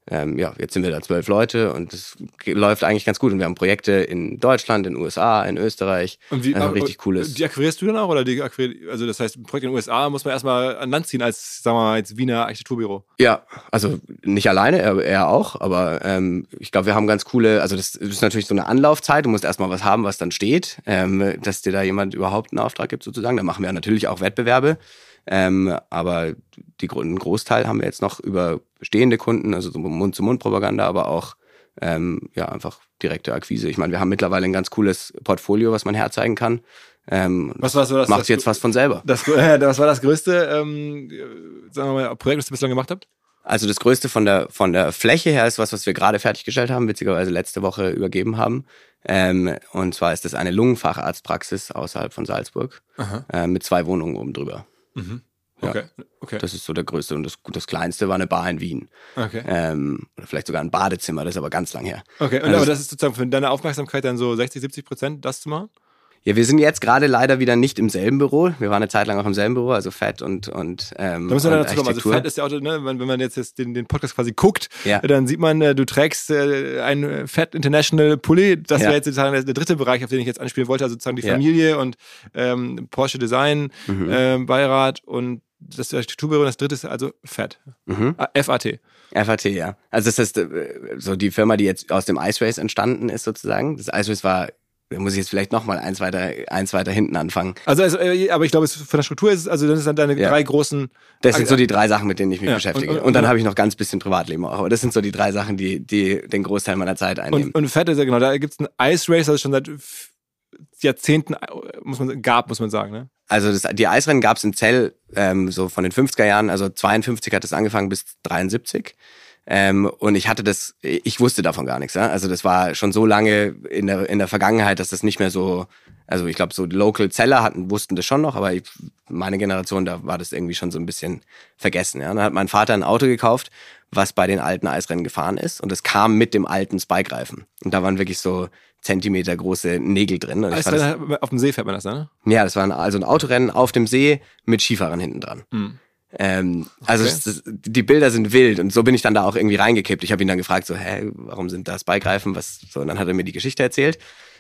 ähm, ja, jetzt sind wir da zwölf Leute und es läuft eigentlich ganz gut. Und wir haben Projekte in Deutschland, in den U S A, in Österreich. Und wie, also aber, richtig cooles. Die akquirierst du dann auch? Oder die akquir- also das heißt, ein Projekt in den U S A muss man erstmal an Land ziehen als, sagen wir mal, als Wiener Architekturbüro. Ja, also nicht alleine, er, er auch, aber ähm, ich glaube, wir haben ganz coole, also das ist natürlich so eine Anlaufzeit, du musst erstmal was haben, was dann steht, ähm, dass dir da jemand überhaupt einen Auftrag gibt sozusagen. Da machen wir natürlich auch Wettbewerbe, ähm, aber die, einen Großteil haben wir jetzt noch über bestehende Kunden, also so Mund-zu-Mund-Propaganda, aber auch ähm, ja einfach direkte Akquise. Ich meine, wir haben mittlerweile ein ganz cooles Portfolio, was man herzeigen kann. Ähm, was war so das? Macht das, jetzt was von selber. Das, äh, was war das größte, ähm, sagen wir mal, Projekt, das ihr bislang gemacht habt? Also das größte von der von der Fläche her ist was, was wir gerade fertiggestellt haben, witzigerweise letzte Woche übergeben haben. Ähm, und zwar ist das eine Lungenfacharztpraxis außerhalb von Salzburg äh, mit zwei Wohnungen oben drüber. Mhm. Ja, okay. okay. Das ist so der größte. Und das, das kleinste war eine Bar in Wien. Okay. Ähm, oder vielleicht sogar ein Badezimmer, das ist aber ganz lang her. Okay, und also aber das ist sozusagen für deine Aufmerksamkeit dann so sechzig, siebzig Prozent, das zu machen? Ja, wir sind jetzt gerade leider wieder nicht im selben Büro. Wir waren eine Zeit lang auch im selben Büro, also Fett und und ähm, Da müssen wir und dazu kommen. Also Fett ist ja auch, ne, wenn, wenn man jetzt, jetzt den, den Podcast quasi guckt, ja. dann sieht man, du trägst äh, ein Fett International Pulli. Das ja. wäre jetzt sozusagen der, der dritte Bereich, auf den ich jetzt anspielen wollte. Also sozusagen die Familie ja. und ähm, Porsche Design, mhm. ähm, Beirat und das Architekturbüro. Und das dritte ist also Fett. Mhm. F A T. F A T, ja. Also das ist so die Firma, die jetzt aus dem Ice Race entstanden ist sozusagen. Das Ice Race war, da muss ich jetzt vielleicht nochmal eins weiter, eins weiter hinten anfangen. Also, also aber ich glaube, es, von der Struktur ist es, also das sind dann deine ja. drei großen... Das sind so die drei Sachen, mit denen ich mich ja. beschäftige. Und, und, und dann habe ich noch ganz bisschen Privatleben auch. Aber das sind so die drei Sachen, die, die den Großteil meiner Zeit einnehmen. Und, und Fett ist ja genau, da gibt es ein Ice Race, also schon seit Jahrzehnten, muss man gab, muss man sagen, ne? Also das, die Eisrennen gab es in Zell ähm, so von den fünfziger Jahren, also zweiundfünfzig hat das angefangen bis dreiundsiebzig. Ähm, und ich hatte das, ich wusste davon gar nichts. Ja? Also das war schon so lange in der in der Vergangenheit, dass das nicht mehr so, also ich glaube so Local Zeller hatten, wussten das schon noch, aber ich, meine Generation, da war das irgendwie schon so ein bisschen vergessen. Ja? Und dann hat mein Vater ein Auto gekauft, was bei den alten Eisrennen gefahren ist und es kam mit dem alten Spike-Reifen. Und da waren wirklich so Zentimeter große Nägel drin. Und ich das, auf dem See fährt man das, ne? Ja, das war ein, also ein Autorennen auf dem See mit Skifahrern hinten dran. Mhm. Ähm, also okay. es, die Bilder sind wild und so bin ich dann da auch irgendwie reingekippt. Ich habe ihn dann gefragt, so, hä, warum sind da Spike-Reifen? Was so? Und dann hat er mir die Geschichte erzählt.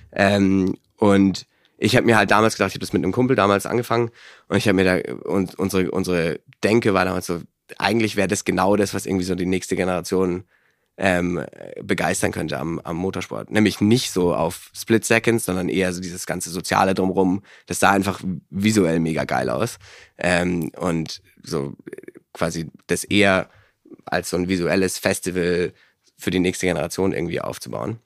Ähm, und ich habe mir halt damals gedacht, ich habe das mit einem Kumpel damals angefangen und ich habe mir da, und unsere, unsere Denke war damals so, eigentlich wäre das genau das, was irgendwie so die nächste Generation ähm, begeistern könnte am, am Motorsport. Nämlich nicht so auf Split Seconds, sondern eher so dieses ganze Soziale drumrum. Das sah einfach visuell mega geil aus. Ähm, und so quasi das eher als so ein visuelles Festival für die nächste Generation irgendwie aufzubauen.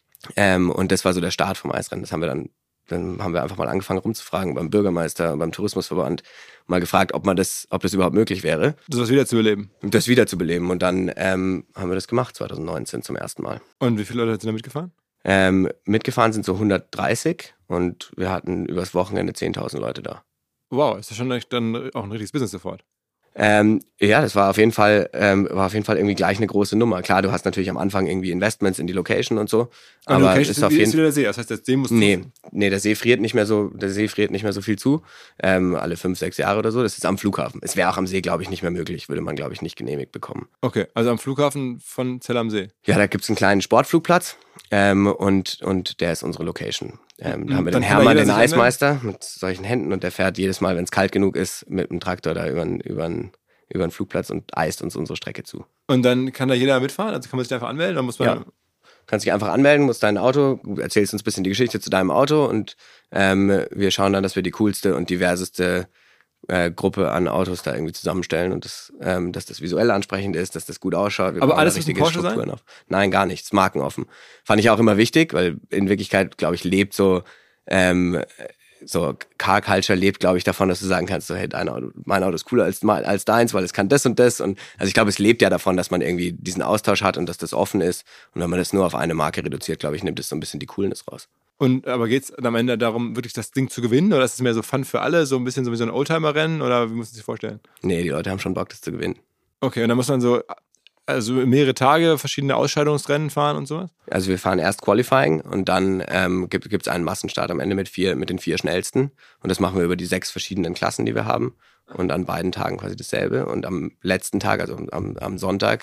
Ähm, und das war so der Start vom Eisrennen. Das haben wir dann Dann haben wir einfach mal angefangen rumzufragen beim Bürgermeister, beim Tourismusverband, mal gefragt, ob man das, ob das überhaupt möglich wäre. Das wiederzubeleben. Das wiederzubeleben. Und dann ähm, haben wir das gemacht, zwanzig neunzehn zum ersten Mal. Und wie viele Leute sind da mitgefahren? Ähm, mitgefahren sind so hundertdreißig und wir hatten übers Wochenende zehntausend Leute da. Wow, ist das schon echt dann auch ein richtiges Business sofort? Ähm, ja, das war auf jeden Fall, ähm, war auf jeden Fall irgendwie gleich eine große Nummer. Klar, du hast natürlich am Anfang irgendwie Investments in die Location und so. Aber, aber Location ist auf jeden ist wieder der See. Das heißt, der See muss nee, nee, der See friert nicht mehr so, der See friert nicht mehr so viel zu. Ähm, alle fünf, sechs Jahre oder so. Das ist am Flughafen. Es wäre auch am See, glaube ich, nicht mehr möglich. Würde man, glaube ich, nicht genehmigt bekommen. Okay, also am Flughafen von Zell am See. Ja, da gibt's einen kleinen Sportflugplatz. Ähm, und, und der ist unsere Location. Ähm, da haben wir den Hermann, den Eismeister, mit solchen Händen und der fährt jedes Mal, wenn es kalt genug ist, mit dem Traktor da über über über den Flugplatz und eist uns unsere Strecke zu. Und dann kann da jeder mitfahren? Also kann man sich da einfach anmelden? Dann muss man ja. Kannst dich einfach anmelden, musst dein Auto, erzählst uns ein bisschen die Geschichte zu deinem Auto und ähm, wir schauen dann, dass wir die coolste und diverseste äh, Gruppe an Autos da irgendwie zusammenstellen und das, ähm, dass das visuell ansprechend ist, dass das gut ausschaut. Wir aber alles muss ein Porsche sein? Auf. Nein, gar nichts. Markenoffen. Fand ich auch immer wichtig, weil in Wirklichkeit, glaube ich, lebt so ähm, so Car Culture lebt, glaube ich, davon, dass du sagen kannst, so, hey, dein Auto, mein Auto ist cooler als, als deins, weil es kann das und das. Und also ich glaube, es lebt ja davon, dass man irgendwie diesen Austausch hat und dass das offen ist. Und wenn man das nur auf eine Marke reduziert, glaube ich, nimmt es so ein bisschen die Coolness raus. Und aber geht's am Ende darum, wirklich das Ding zu gewinnen? Oder ist es mehr so Fun für alle, so ein bisschen so wie so ein Oldtimer-Rennen? Oder wie muss man sich vorstellen? Nee, die Leute haben schon Bock, das zu gewinnen. Okay, und dann muss man so also mehrere Tage verschiedene Ausscheidungsrennen fahren und sowas? Also wir fahren erst Qualifying und dann ähm, gibt es einen Massenstart am Ende mit vier, mit den vier schnellsten. Und das machen wir über die sechs verschiedenen Klassen, die wir haben. Und an beiden Tagen quasi dasselbe. Und am letzten Tag, also am, am Sonntag,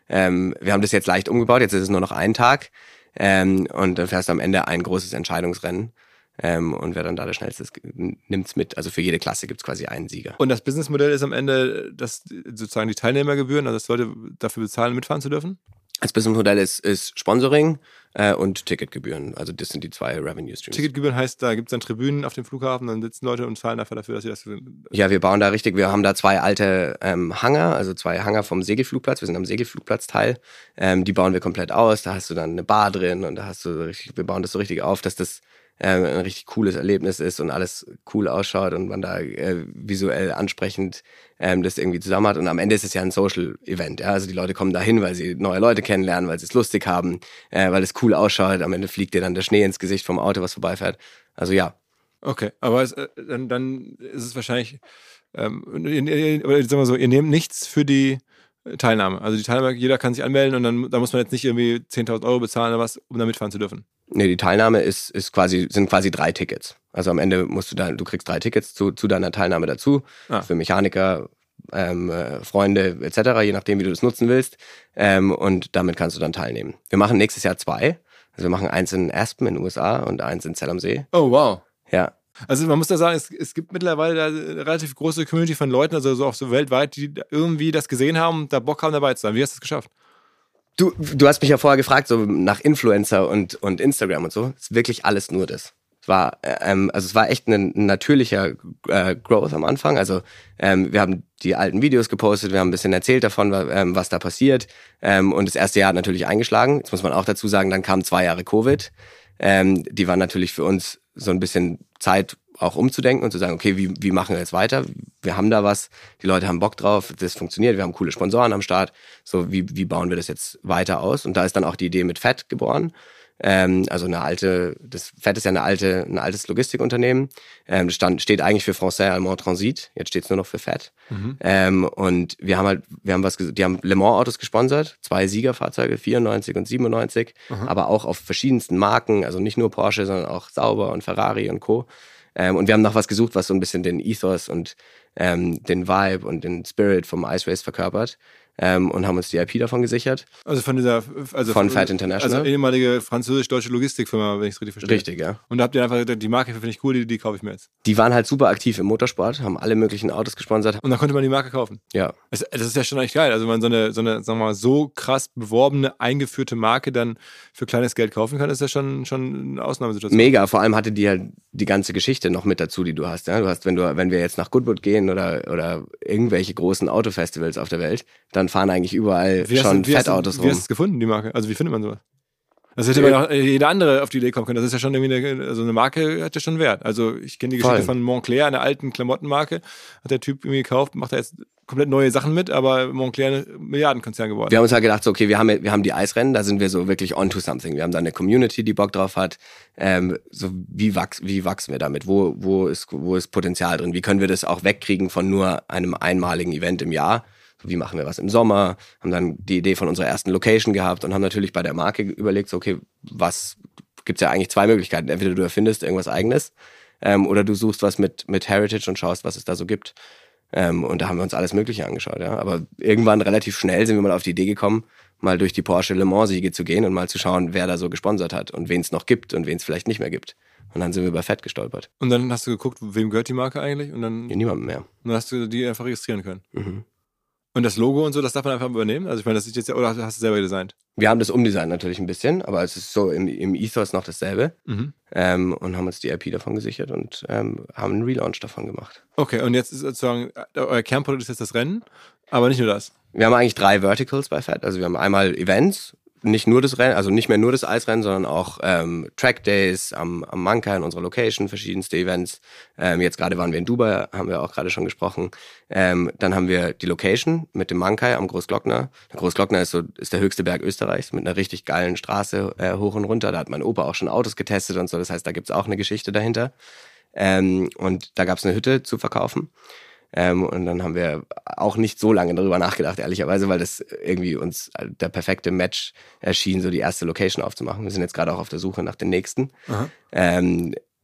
Ähm, wir haben das jetzt leicht umgebaut, jetzt ist es nur noch ein Tag ähm, und dann fährst du am Ende ein großes Entscheidungsrennen. Ähm, und wer dann da der Schnellste ist, nimmt's mit. Also für jede Klasse gibt's quasi einen Sieger. Und das Businessmodell ist am Ende, dass sozusagen die Teilnehmergebühren, also dass Leute dafür bezahlen, mitfahren zu dürfen? Das Businessmodell ist, ist Sponsoring äh, und Ticketgebühren. Also das sind die zwei Revenue Streams. Ticketgebühren heißt, da gibt's dann Tribünen auf dem Flughafen, dann sitzen Leute und zahlen dafür, dafür dass sie das... Ja, wir bauen da richtig, wir haben da zwei alte ähm, Hangar, also zwei Hangar vom Segelflugplatz, wir sind am Segelflugplatzteil, ähm, die bauen wir komplett aus, da hast du dann eine Bar drin und da hast du richtig, wir bauen das so richtig auf, dass das ähm, ein richtig cooles Erlebnis ist und alles cool ausschaut und man da äh, visuell ansprechend ähm, das irgendwie zusammen hat. Und am Ende ist es ja ein Social-Event. Ja? Also die Leute kommen da hin, weil sie neue Leute kennenlernen, weil sie es lustig haben, äh, weil es cool ausschaut. Am Ende fliegt dir dann der Schnee ins Gesicht vom Auto, was vorbeifährt. Also ja. Okay, aber es, äh, dann, dann ist es wahrscheinlich, ähm, ihr, oder sagen wir so, ihr nehmt nichts für die Teilnahme. Also die Teilnahme, jeder kann sich anmelden und dann da muss man jetzt nicht irgendwie zehntausend Euro bezahlen oder was, um da mitfahren zu dürfen. Nee, die Teilnahme ist, ist quasi, sind quasi drei Tickets. Also am Ende musst du dann, du kriegst drei Tickets zu, zu deiner Teilnahme dazu. Ah. Für Mechaniker, ähm, Freunde et cetera, je nachdem, wie du das nutzen willst. Ähm, und damit kannst du dann teilnehmen. Wir machen nächstes Jahr zwei. Also wir machen eins in Aspen in den U S A und eins in Zell am See. Oh, wow. Ja. Also man muss da sagen, es, es gibt mittlerweile da eine relativ große Community von Leuten, also so auch so weltweit, die irgendwie das gesehen haben und da Bock haben, dabei zu sein. Wie hast du das geschafft? Du, du hast mich ja vorher gefragt, so nach Influencer und, und Instagram und so. Es ist wirklich alles nur das. Es war, ähm, also es war echt ein natürlicher äh, Growth am Anfang. Also ähm, wir haben die alten Videos gepostet, wir haben ein bisschen erzählt davon, ähm, was da passiert. Ähm, und das erste Jahr hat natürlich eingeschlagen. Jetzt muss man auch dazu sagen, dann kamen zwei Jahre Covid. Ähm, die waren natürlich für uns so ein bisschen Zeit auch umzudenken und zu sagen, okay, wie, wie machen wir jetzt weiter? Wir haben da was, die Leute haben Bock drauf, das funktioniert, wir haben coole Sponsoren am Start. So, wie, wie bauen wir das jetzt weiter aus? Und da ist dann auch die Idee mit Fett geboren. Ähm, also eine alte, das Fett ist ja eine alte, ein altes Logistikunternehmen. Ähm, das stand, steht eigentlich für Français Allemand Transit. Jetzt steht es nur noch für Fett. Mhm. Ähm, und wir haben halt, wir haben was, die haben Le Mans Autos gesponsert, zwei Siegerfahrzeuge, vierundneunzig und siebenundneunzig, mhm. aber auch auf verschiedensten Marken, also nicht nur Porsche, sondern auch Sauber und Ferrari und Co. Ähm, und wir haben nach was gesucht, was so ein bisschen den Ethos und ähm, den Vibe und den Spirit vom Ice Race verkörpert. Ähm, und haben uns die I P davon gesichert. Also von dieser... Also von Fett International. Also ehemalige französisch-deutsche Logistikfirma, wenn ich es richtig verstehe. Richtig, ja. Und da habt ihr einfach gesagt, die Marke finde ich cool, die, die kaufe ich mir jetzt. Die waren halt super aktiv im Motorsport, haben alle möglichen Autos gesponsert. Und dann konnte man die Marke kaufen? Ja. Das, das ist ja schon echt geil. Also wenn man so eine, so eine, sagen wir mal, so krass beworbene, eingeführte Marke dann für kleines Geld kaufen kann, ist ja schon, schon eine Ausnahmesituation. Mega, vor allem hatte die halt die ganze Geschichte noch mit dazu, die du hast. Ja? Du hast, wenn du, wenn wir jetzt nach Goodwood gehen oder, oder irgendwelche großen Autofestivals auf der Welt, dann fahren eigentlich überall Wie schon hast du, wie Fettautos hast du, rum. Wie hast du es gefunden, die Marke? Also wie findet man sowas? Also hätte man auch jeder andere auf die Idee kommen können. Das ist ja schon irgendwie eine, also eine Marke hat ja schon Wert. Also ich kenne die Geschichte Voll. von Moncler, einer alten Klamottenmarke. Hat der Typ irgendwie gekauft, macht da jetzt komplett neue Sachen mit, aber Moncler ein Milliardenkonzern geworden. Wir haben uns halt gedacht, so, okay, wir haben, wir haben die Eisrennen, da sind wir so wirklich on to something. Wir haben da eine Community, die Bock drauf hat. Ähm, so wie, wachs, wie wachsen wir damit? Wo, wo, ist, wo ist Potenzial drin? Wie können wir das auch wegkriegen von nur einem einmaligen Event im Jahr? Wie machen wir was im Sommer, haben dann die Idee von unserer ersten Location gehabt und haben natürlich bei der Marke überlegt, so, okay, was, gibt's ja eigentlich zwei Möglichkeiten. Entweder du erfindest irgendwas Eigenes ähm, oder du suchst was mit, mit Heritage und schaust, was es da so gibt. Ähm, und da haben wir uns alles Mögliche angeschaut. Ja. Aber irgendwann relativ schnell sind wir mal auf die Idee gekommen, mal durch die Porsche Le Mans Siege zu gehen und mal zu schauen, wer da so gesponsert hat und wen es noch gibt und wen es vielleicht nicht mehr gibt. Und dann sind wir über Fett gestolpert. Und dann hast du geguckt, wem gehört die Marke eigentlich? Und dann, ja, niemandem mehr. Und dann hast du die einfach registrieren können. Mhm. Und das Logo und so, das darf man einfach übernehmen? Also ich meine, das ist jetzt ja, oder hast du es selber designt? Wir haben das umdesignt natürlich ein bisschen, aber es ist so im, im Ethos noch dasselbe. Mhm. Ähm, und haben uns die I P davon gesichert und ähm, haben einen Relaunch davon gemacht. Okay, und jetzt ist sozusagen, euer Kernprodukt ist jetzt das Rennen, aber nicht nur das. Wir haben eigentlich drei Verticals bei Fett. Also wir haben einmal Events, nicht nur das Rennen, also nicht mehr nur das Eisrennen, sondern auch ähm, Track Days am, am Manka in unserer Location, verschiedenste Events. Ähm, jetzt gerade waren wir in Dubai, haben wir auch gerade schon gesprochen. Ähm, dann haben wir die Location mit dem Mankai am Großglockner. Der Großglockner ist so ist der höchste Berg Österreichs mit einer richtig geilen Straße äh, hoch und runter. Da hat mein Opa auch schon Autos getestet und so. Das heißt, da gibt's auch eine Geschichte dahinter. Ähm, und da gab's eine Hütte zu verkaufen. Ähm, und dann haben wir auch nicht so lange darüber nachgedacht, ehrlicherweise, weil das irgendwie uns der perfekte Match erschien, so die erste Location aufzumachen. Wir sind jetzt gerade auch auf der Suche nach den nächsten. Ähm,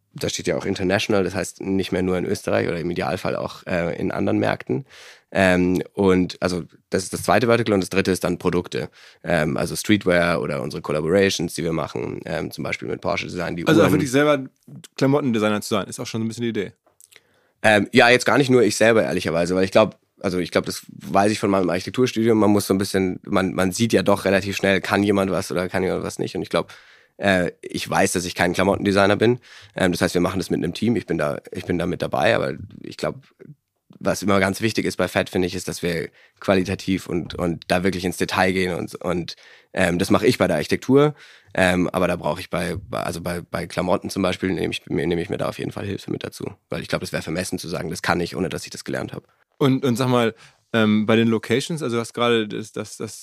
da steht ja auch international, das heißt nicht mehr nur in Österreich oder im Idealfall auch äh, in anderen Märkten. Ähm, und also das ist das zweite Vertical und das dritte ist dann Produkte. Ähm, also Streetwear oder unsere Collaborations, die wir machen, ähm, zum Beispiel mit Porsche Design. Die also Uhren. auch wirklich selber Klamottendesigner zu sein, ist auch schon so ein bisschen die Idee. Ähm, ja, jetzt gar nicht nur ich selber, ehrlicherweise, weil ich glaube, also ich glaube, das weiß ich von meinem Architekturstudium, man muss so ein bisschen, man, man sieht ja doch relativ schnell, kann jemand was oder kann jemand was nicht. Und ich glaube, äh, ich weiß, dass ich kein Klamottendesigner bin. Ähm, das heißt, wir machen das mit einem Team. Ich bin da, ich bin da mit dabei, aber ich glaube, was immer ganz wichtig ist bei Fett, finde ich, ist, dass wir qualitativ und und da wirklich ins Detail gehen und und ähm, das mache ich bei der Architektur, ähm, aber da brauche ich bei also bei bei Klamotten zum Beispiel nehme ich mir nehme ich mir da auf jeden Fall Hilfe mit dazu, weil ich glaube, das wäre vermessen zu sagen, das kann ich, ohne dass ich das gelernt habe. Und und sag mal, ähm, bei den Locations, also du hast gerade das das das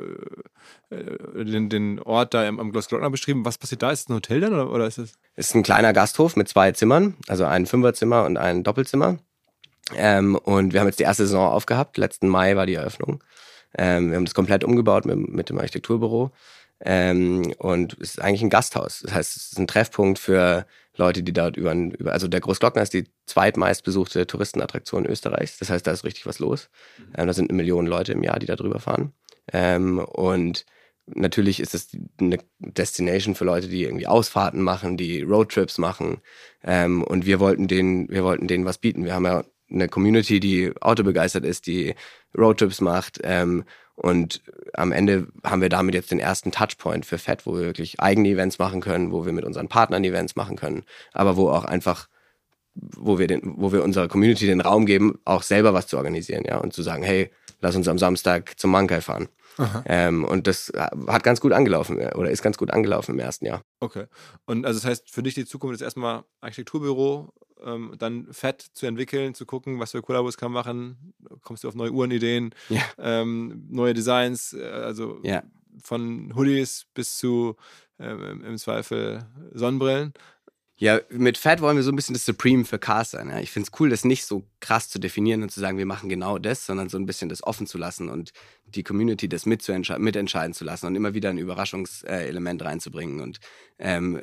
äh, den den Ort da am Großglockner beschrieben. Was passiert da? Ist es ein Hotel dann oder oder ist es? Es ist ein kleiner Gasthof mit zwei Zimmern, also ein Fünferzimmer und ein Doppelzimmer. Ähm, und wir haben jetzt die erste Saison aufgehabt. Letzten Mai war die Eröffnung. Ähm, wir haben das komplett umgebaut mit, mit dem Architekturbüro. Ähm, und es ist eigentlich ein Gasthaus. Das heißt, es ist ein Treffpunkt für Leute, die dort über, über also der Großglockner ist die zweitmeistbesuchte Touristenattraktion Österreichs. Das heißt, da ist richtig was los. Ähm, da sind eine Million Leute im Jahr, die da drüber fahren. Ähm, und natürlich ist es eine Destination für Leute, die irgendwie Ausfahrten machen, die Roadtrips machen. Ähm, und wir wollten denen, wir wollten denen was bieten. Wir haben ja eine Community, die autobegeistert ist, die Roadtrips macht. Ähm, und am Ende haben wir damit jetzt den ersten Touchpoint für Fett, wo wir wirklich eigene Events machen können, wo wir mit unseren Partnern Events machen können, aber wo auch einfach, wo wir den, wo wir unserer Community den Raum geben, auch selber was zu organisieren, ja, und zu sagen, hey, lass uns am Samstag zum Mankai fahren. Ähm, und das hat ganz gut angelaufen oder ist ganz gut angelaufen im ersten Jahr. Okay. Und also das heißt, für dich die Zukunft ist erstmal Architekturbüro, ähm, dann Fett zu entwickeln, zu gucken, was für Kollabos kann man machen, kommst du auf neue Uhrenideen, Ja. ähm, neue Designs, äh, also Ja. von Hoodies bis zu ähm, im Zweifel Sonnenbrillen. Ja, mit Fett wollen wir so ein bisschen das Supreme für Cars sein. Ja. Ich finde es cool, das nicht so krass zu definieren und zu sagen, wir machen genau das, sondern so ein bisschen das offen zu lassen und die Community das mitentscheiden zu lassen und immer wieder ein Überraschungselement reinzubringen und ähm,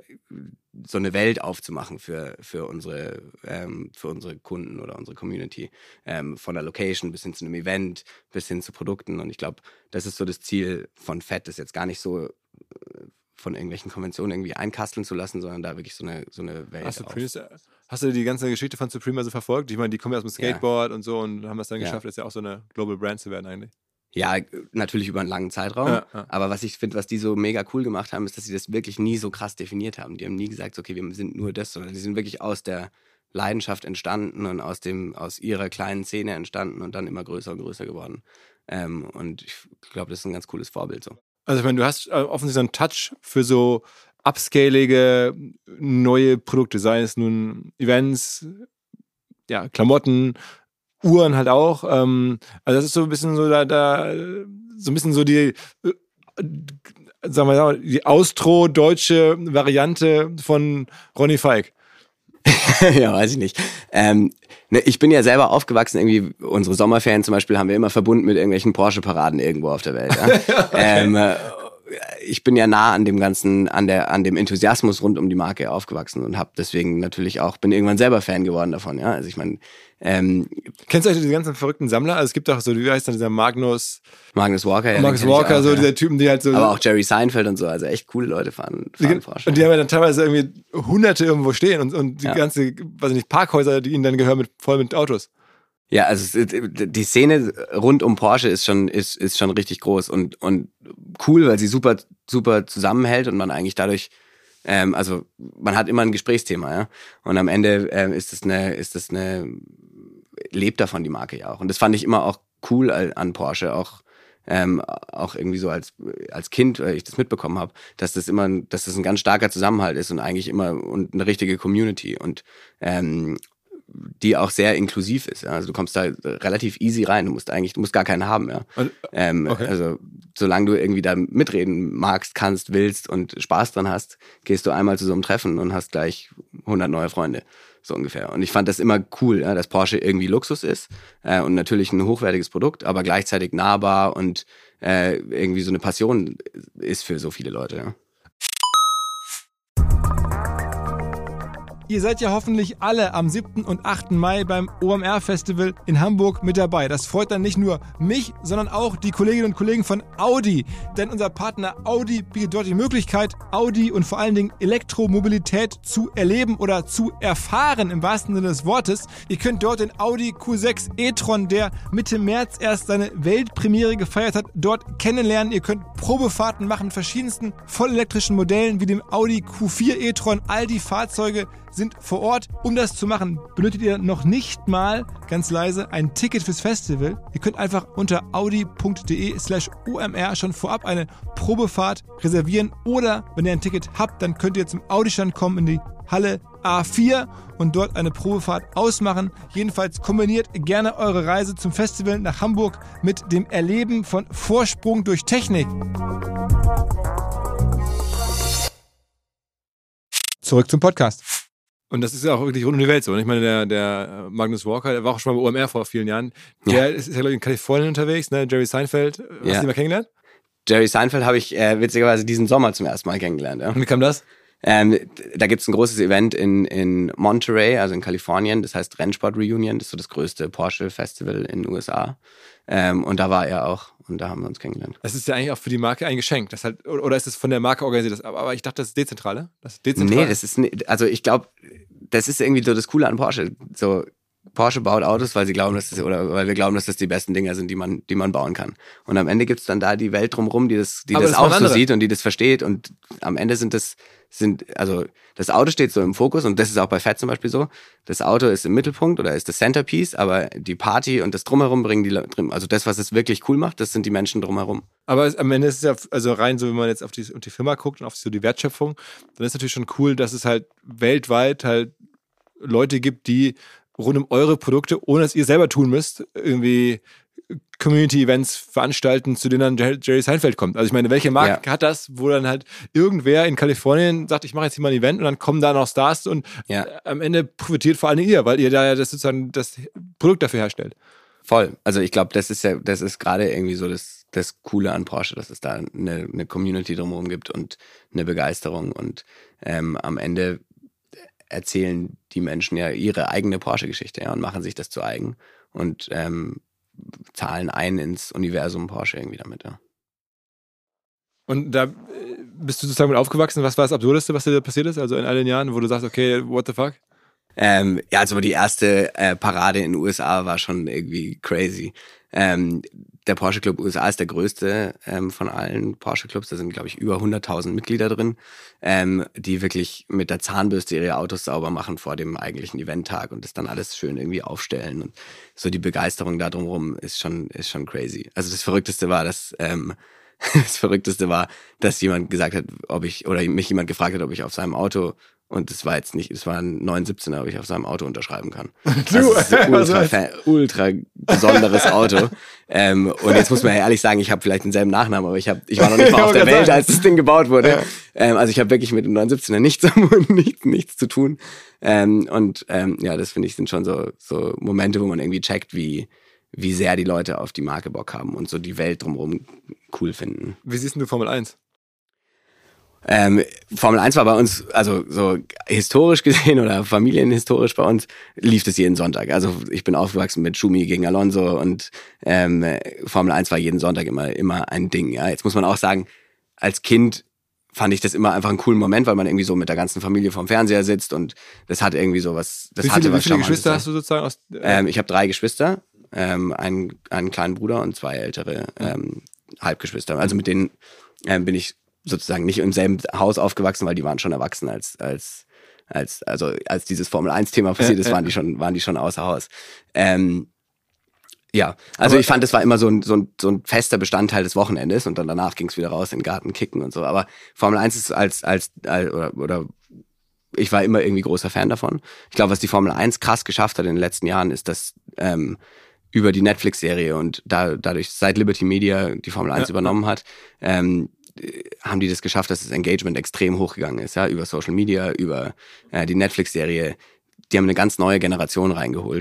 so eine Welt aufzumachen für, für, unsere, ähm, für unsere Kunden oder unsere Community. Ähm, von der Location bis hin zu einem Event, bis hin zu Produkten. Und ich glaube, das ist so das Ziel von Fett, das jetzt gar nicht so von irgendwelchen Konventionen irgendwie einkasteln zu lassen, sondern da wirklich so eine, so eine Welt Hast du, auf. Supreme, hast du die ganze Geschichte von Supreme also verfolgt? Ich meine, die kommen ja aus dem Skateboard ja. und so und haben es dann ja. geschafft, jetzt ja auch so eine Global Brand zu werden eigentlich. Ja, natürlich über einen langen Zeitraum. Ja, ja. Aber was ich finde, was die so mega cool gemacht haben, ist, dass sie das wirklich nie so krass definiert haben. Die haben nie gesagt, okay, wir sind nur das, sondern die sind wirklich aus der Leidenschaft entstanden und aus dem aus ihrer kleinen Szene entstanden und dann immer größer und größer geworden. Ähm, und ich glaube, das ist ein ganz cooles Vorbild so. Also ich meine, du hast äh, offensichtlich so einen Touch für so upscalige neue Produkte, sei es nun Events, ja, Klamotten, Uhren halt auch. Ähm, also das ist so ein bisschen so da, da so ein bisschen so die, äh, sagen wir mal, die austro-deutsche Variante von Ronny Feig. Ja, weiß ich nicht. Ähm, ne, ich bin ja selber aufgewachsen, irgendwie unsere Sommerferien zum Beispiel haben wir immer verbunden mit irgendwelchen Porsche-Paraden irgendwo auf der Welt. Ja? ähm, äh, ich bin ja nah an dem ganzen, an der, an dem Enthusiasmus rund um die Marke aufgewachsen und habe deswegen natürlich auch, bin irgendwann selber Fan geworden davon. Ja, also ich meine, ähm, kennst du eigentlich diese ganzen verrückten Sammler? Also es gibt auch so, wie heißt dann dieser Magnus, Magnus Walker, ja, Magnus Walker, auch, so ja. dieser Typen, die halt so, aber auch Jerry Seinfeld und so, also echt coole Leute fahren, fahren Porsche. Und die haben ja dann teilweise irgendwie Hunderte irgendwo stehen und, und die ja. ganze, weiß ich nicht, Parkhäuser, die ihnen dann gehören, mit, voll mit Autos. Ja, also die Szene rund um Porsche ist schon ist ist schon richtig groß und und cool, weil sie super super zusammenhält und man eigentlich dadurch ähm, also man hat immer ein Gesprächsthema, ja, und am Ende ähm, ist es eine ist es eine lebt davon die Marke ja auch und das fand ich immer auch cool an Porsche, auch ähm, auch irgendwie so als als Kind, weil ich das mitbekommen habe, dass das immer dass das ein ganz starker Zusammenhalt ist und eigentlich immer und eine richtige Community und ähm, die auch sehr inklusiv ist. Ja. Also du kommst da relativ easy rein. Du musst eigentlich, du musst gar keinen haben, ja. Und, ähm, okay. Also solange du irgendwie da mitreden magst, kannst, willst und Spaß dran hast, gehst du einmal zu so einem Treffen und hast gleich hundert neue Freunde. So ungefähr. Und ich fand das immer cool, ja, dass Porsche irgendwie Luxus ist äh, und natürlich ein hochwertiges Produkt, aber gleichzeitig nahbar und äh, irgendwie so eine Passion ist für so viele Leute, ja. Ihr seid ja hoffentlich alle am siebten und achten Mai beim O M R-Festival in Hamburg mit dabei. Das freut dann nicht nur mich, sondern auch die Kolleginnen und Kollegen von Audi. Denn unser Partner Audi bietet dort die Möglichkeit, Audi und vor allen Dingen Elektromobilität zu erleben oder zu erfahren, im wahrsten Sinne des Wortes. Ihr könnt dort den Audi Q sechs e-tron, der Mitte März erst seine Weltpremiere gefeiert hat, dort kennenlernen. Ihr könnt Probefahrten machen mit verschiedensten vollelektrischen Modellen wie dem Audi Q vier e-tron. All die Fahrzeuge sind vor Ort. Um das zu machen, benötigt ihr noch nicht mal, ganz leise, ein Ticket fürs Festival. Ihr könnt einfach unter audi.de slash omr schon vorab eine Probefahrt reservieren. Oder wenn ihr ein Ticket habt, dann könnt ihr zum Audi-Stand kommen in die Halle A vier und dort eine Probefahrt ausmachen. Jedenfalls kombiniert gerne eure Reise zum Festival nach Hamburg mit dem Erleben von Vorsprung durch Technik. Zurück zum Podcast. Und das ist ja auch wirklich rund um die Welt so. Ich meine, der, der Magnus Walker, der war auch schon mal bei O M R vor vielen Jahren. Der ja. ist ja, glaube ich, in Kalifornien unterwegs, ne? Jerry Seinfeld. Hast ja. du ihn mal kennengelernt? Jerry Seinfeld habe ich äh, witzigerweise diesen Sommer zum ersten Mal kennengelernt. Ja. Und wie kam das? Ähm, da gibt's ein großes Event in, in Monterey, also in Kalifornien. Das heißt Rennsport Reunion. Das ist so das größte Porsche-Festival in den U S A. Ähm, und da war er auch. Und da haben wir uns kennengelernt. Das ist ja eigentlich auch für die Marke ein Geschenk. Das halt, oder ist es von der Marke organisiert? Aber ich dachte, das ist dezentrale. Das ist dezentral. Nee, das ist nicht, also ich glaube, das ist irgendwie so das Coole an Porsche. So, Porsche baut Autos, weil sie glauben, dass das, oder weil wir glauben, dass das die besten Dinger sind, die man, die man bauen kann. Und am Ende gibt's dann da die Welt drumherum, die das, die das, das auch so sieht und die das versteht. Und am Ende sind das, sind, also das Auto steht so im Fokus und das ist auch bei Fett zum Beispiel so. Das Auto ist im Mittelpunkt oder ist das Centerpiece, aber die Party und das Drumherum bringen die, also das, was es wirklich cool macht, das sind die Menschen drumherum. Aber es, am Ende ist es ja, also rein so, wenn man jetzt auf die, auf die Firma guckt und auf so die Wertschöpfung, dann ist natürlich schon cool, dass es halt weltweit halt Leute gibt, die rund um eure Produkte, ohne dass ihr selber tun müsst, irgendwie Community-Events veranstalten, zu denen dann Jerry Seinfeld kommt. Also ich meine, welche Marke ja. hat das, wo dann halt irgendwer in Kalifornien sagt, ich mache jetzt hier mal ein Event und dann kommen da noch Stars und ja. am Ende profitiert vor allem ihr, weil ihr da ja das sozusagen das Produkt dafür herstellt. Voll. Also ich glaube, das ist ja, das ist gerade irgendwie so das, das Coole an Porsche, dass es da eine, eine Community drumherum gibt und eine Begeisterung und ähm, am Ende erzählen die Menschen ja ihre eigene Porsche-Geschichte, ja, und machen sich das zu eigen und ähm, zahlen ein ins Universum Porsche irgendwie damit, ja. Und da bist du sozusagen mit aufgewachsen. Was war das Absurdeste, was dir da passiert ist? Also in all den Jahren, wo du sagst, okay, what the fuck? Ähm, ja, also die erste äh, Parade in den U S A war schon irgendwie crazy. Ähm, der Porsche Club U S A ist der größte ähm, von allen Porsche Clubs. Da sind, glaube ich, über hunderttausend Mitglieder drin, ähm, die wirklich mit der Zahnbürste ihre Autos sauber machen vor dem eigentlichen Eventtag und das dann alles schön irgendwie aufstellen. Und so die Begeisterung da drumherum ist schon, ist schon crazy. Also das Verrückteste war, dass ähm, das Verrückteste war, dass jemand gesagt hat, ob ich, oder mich jemand gefragt hat, ob ich auf seinem Auto, und das war jetzt nicht, es war ein neun siebzehner, ob ich auf seinem Auto unterschreiben kann. Also das ist ein ultra, fan, ultra besonderes Auto. ähm, und jetzt muss man ja ehrlich sagen, ich habe vielleicht denselben Nachnamen, aber ich, hab, ich war noch nicht mal auf der Welt, als das Ding gebaut wurde. Ja. Ähm, also ich habe wirklich mit dem neun siebzehner nichts, nichts, nichts zu tun. Ähm, und ähm, ja, das finde ich sind schon so, so Momente, wo man irgendwie checkt, wie, wie sehr die Leute auf die Marke Bock haben und so die Welt drumherum cool finden. Wie siehst du Formel eins? Ähm, Formel eins war bei uns, also so historisch gesehen oder familienhistorisch bei uns, lief das jeden Sonntag. Also ich bin aufgewachsen mit Schumi gegen Alonso und ähm, Formel eins war jeden Sonntag immer immer ein Ding. Ja, jetzt muss man auch sagen, als Kind fand ich das immer einfach einen coolen Moment, weil man irgendwie so mit der ganzen Familie vorm Fernseher sitzt und das hat irgendwie so was. Das wie viele, hatte was wie viele Geschwister hast du sozusagen? Aus, äh ähm, ich habe drei Geschwister, ähm, einen, einen kleinen Bruder und zwei ältere ähm, Halbgeschwister. Also mit denen ähm, bin ich sozusagen nicht im selben Haus aufgewachsen, weil die waren schon erwachsen, als als als also als dieses Formel eins Thema passiert ist, waren die schon waren die schon außer Haus. Ähm, ja, also aber ich fand, das war immer so ein so ein so ein fester Bestandteil des Wochenendes und dann danach ging es wieder raus in den Garten kicken und so. Aber Formel eins ist als als, als oder oder ich war immer irgendwie großer Fan davon. Ich glaube, was die Formel eins krass geschafft hat in den letzten Jahren, ist, dass ähm, über die Netflix-Serie und da dadurch seit Liberty Media die Formel eins ja. übernommen hat, ähm, haben die das geschafft, dass das Engagement extrem hochgegangen ist, ja, über Social Media, über äh, die Netflix-Serie. Die haben eine ganz neue Generation reingeholt,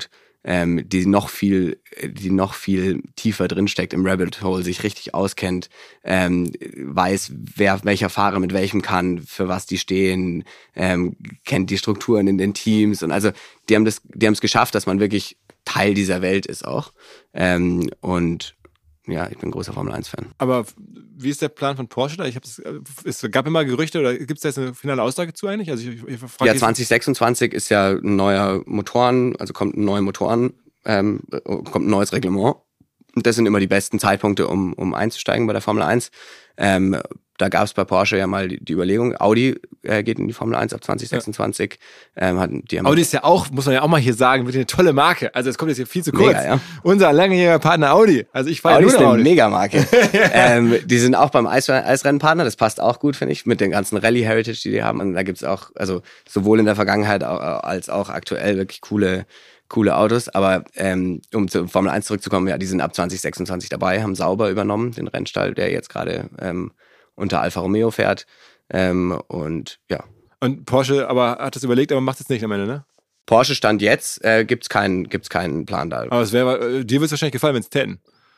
ähm, die noch viel, die noch viel tiefer drinsteckt im Rabbit Hole, sich richtig auskennt, ähm, weiß, wer welcher Fahrer mit welchem kann, für was die stehen, ähm, kennt die Strukturen in den Teams und also die haben das, die haben es geschafft, dass man wirklich Teil dieser Welt ist auch. Ähm, und ja, ich bin ein großer Formel eins Fan. Aber wie ist der Plan von Porsche da? Ich hab's, es gab immer Gerüchte oder gibt es da jetzt eine finale Aussage zu eigentlich? Also ich, ich frage ja, zwanzig sechsundzwanzig ist ja ein neuer Motoren, also kommt ein neuer Motoren, ähm, kommt ein neues Reglement. Und das sind immer die besten Zeitpunkte, um, um einzusteigen bei der Formel eins. Ähm, da gab es bei Porsche ja mal die, die Überlegung, Audi äh, geht in die Formel eins ab zwanzig sechsundzwanzig. Ja. Ähm, hat, die haben Audi ist ja auch, muss man ja auch mal hier sagen, wirklich eine tolle Marke. Also es kommt jetzt hier viel zu kurz. Mega, ja. Unser langjähriger Partner Audi. Also ich fahre Audi ja nur ist eine Audi. Megamarke. ähm, die sind auch beim Eis, Eisrennenpartner, das passt auch gut, finde ich, mit den ganzen Rallye-Heritage, die die haben. Und da gibt's auch, also sowohl in der Vergangenheit als auch aktuell wirklich coole coole Autos, aber ähm, um zur Formel eins zurückzukommen, ja, die sind ab zwanzig sechsundzwanzig dabei, haben Sauber übernommen, den Rennstall, der jetzt gerade ähm, unter Alfa Romeo fährt ähm, und ja. Und Porsche aber hat das überlegt, aber macht es nicht am Ende, ne? Porsche Stand jetzt, äh, gibt's keinen gibt's keinen Plan da. Aber es wäre, äh, dir würde es wahrscheinlich gefallen, wenn es täten.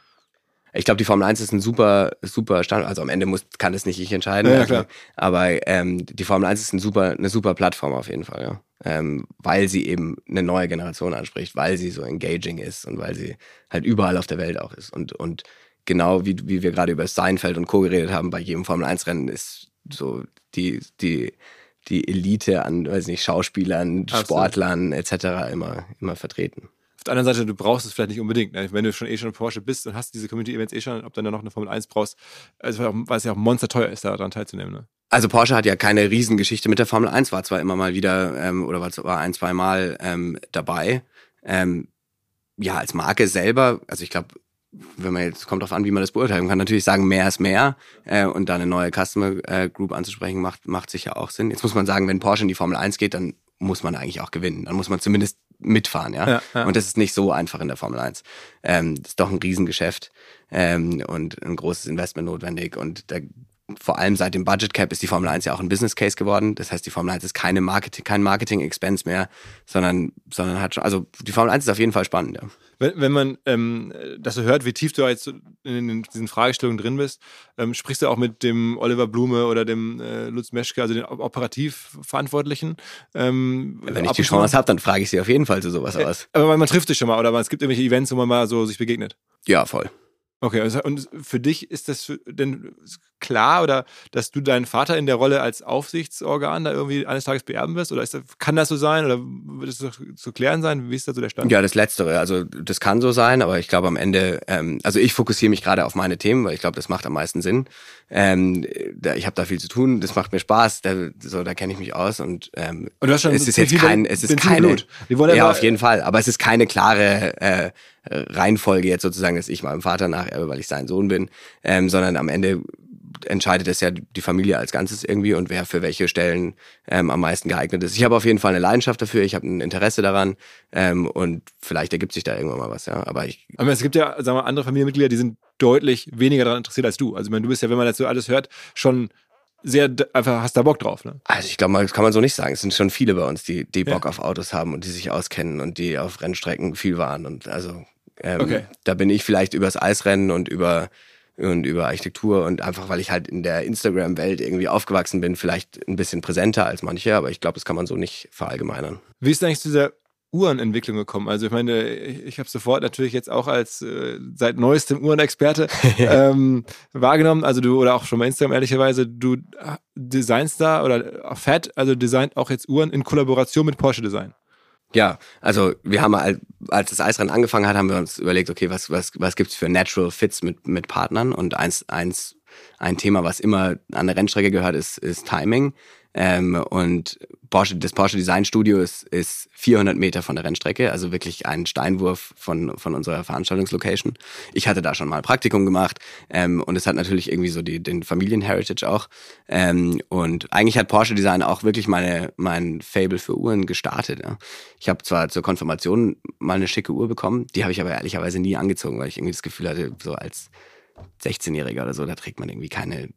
Ich glaube, die Formel eins ist ein super, super Stand. Also am Ende muss, kann das nicht ich entscheiden. Ja, ja, also, klar. aber ähm, die Formel eins ist ein super, eine super Plattform auf jeden Fall, ja. Ähm, weil sie eben eine neue Generation anspricht, weil sie so engaging ist und weil sie halt überall auf der Welt auch ist. Und, und genau wie, wie wir gerade über Seinfeld und Co. geredet haben, bei jedem Formel eins Rennen ist so die, die, die Elite an, weiß nicht, Schauspielern, Absolut. Sportlern et cetera immer, immer vertreten. Auf der anderen Seite, du brauchst es vielleicht nicht unbedingt. Ne? Wenn du schon eh schon Porsche bist und hast diese Community-Events eh schon, ob du dann noch eine Formel eins brauchst, also weil es ja auch monsterteuer ist, daran teilzunehmen. Ne? Also Porsche hat ja keine Riesengeschichte mit der Formel eins, war zwar immer mal wieder ähm, oder war zwar ein, zwei Mal ähm, dabei. Ähm, ja, als Marke selber, also ich glaube, wenn man jetzt, kommt drauf an, wie man das beurteilen kann, kann natürlich sagen, mehr ist mehr äh, und da eine neue Customer äh, Group anzusprechen, macht, macht sicher auch Sinn. Jetzt muss man sagen, wenn Porsche in die Formel eins geht, dann muss man eigentlich auch gewinnen. Dann muss man zumindest mitfahren, ja. Ja, ja. Und das ist nicht so einfach in der Formel eins. Ähm, das ist doch ein Riesengeschäft ähm, und ein großes Investment notwendig und da vor allem seit dem Budget Cap ist die Formel eins ja auch ein Business Case geworden. Das heißt, die Formel eins ist keine Marketing, kein Marketing-Expense mehr, sondern, sondern hat schon, also die Formel eins ist auf jeden Fall spannend, ja. Wenn, wenn man ähm, das so hört, wie tief du jetzt in, in diesen Fragestellungen drin bist, ähm, sprichst du auch mit dem Oliver Blume oder dem äh, Lutz Meschke, also den operativ Verantwortlichen? Ähm, Wenn ich die Chance habe, dann frage ich sie auf jeden Fall zu sowas aus. Aber man, man trifft sich schon mal oder es gibt irgendwelche Events, wo man mal so sich begegnet? Ja, voll. Okay, also, und für dich ist das für, denn klar, oder dass du deinen Vater in der Rolle als Aufsichtsorgan da irgendwie eines Tages beerben wirst? Oder ist das, kann das so sein? Oder wird es zu klären sein? Wie ist da so der Stand? Ja, das Letztere. Also das kann so sein, aber ich glaube am Ende, ähm, also ich fokussiere mich gerade auf meine Themen, weil ich glaube, das macht am meisten Sinn. Ähm, da, ich habe da viel zu tun, das macht mir Spaß, da, so, da kenne ich mich aus und, ähm, und du hast schon es ist jetzt kein, es ist Benzin, keine, Blut. Die wollen ja aber, auf jeden Fall, aber es ist keine klare äh, Reihenfolge jetzt sozusagen, dass ich meinem Vater nacherbe, weil ich sein Sohn bin, ähm, sondern am Ende entscheidet es ja die Familie als Ganzes irgendwie und wer für welche Stellen ähm, am meisten geeignet ist. Ich habe auf jeden Fall eine Leidenschaft dafür, ich habe ein Interesse daran ähm, und vielleicht ergibt sich da irgendwann mal was, ja. Aber ich. Aber es gibt ja, sagen wir, andere Familienmitglieder, die sind deutlich weniger daran interessiert als du. Also ich meine, du bist ja, wenn man das so alles hört, schon sehr einfach, hast da Bock drauf, ne? Also ich glaube, das kann man so nicht sagen. Es sind schon viele bei uns, die, die Bock ja. auf Autos haben und die sich auskennen und die auf Rennstrecken viel waren und also ähm, okay. Da bin ich vielleicht übers Eisrennen und über und über Architektur und einfach, weil ich halt in der Instagram-Welt irgendwie aufgewachsen bin, vielleicht ein bisschen präsenter als manche, aber ich glaube, das kann man so nicht verallgemeinern. Wie ist eigentlich zu dieser Uhrenentwicklung gekommen? Also ich meine, ich, ich habe sofort natürlich jetzt auch als äh, seit neuestem Uhrenexperte ähm, wahrgenommen, also du, oder auch schon bei Instagram ehrlicherweise, du designst da oder Fat, also designt auch jetzt Uhren in Kollaboration mit Porsche Design. Ja, also wir haben mal, als das Eisrennen angefangen hat, haben wir uns überlegt, okay, was was was gibt's für Natural Fits mit mit Partnern und eins eins ein Thema, was immer an der Rennstrecke gehört, ist ist Timing. Ähm, und Porsche, das Porsche Design Studio ist, ist vierhundert Meter von der Rennstrecke, also wirklich ein Steinwurf von von unserer Veranstaltungslocation. Ich hatte da schon mal ein Praktikum gemacht ähm, und es hat natürlich irgendwie so die, den Familienheritage auch. Ähm, und eigentlich hat Porsche Design auch wirklich meine mein Fable für Uhren gestartet. Ja. Ich habe zwar zur Konfirmation mal eine schicke Uhr bekommen, die habe ich aber ehrlicherweise nie angezogen, weil ich irgendwie das Gefühl hatte, so als sechzehnjähriger oder so, da trägt man irgendwie keine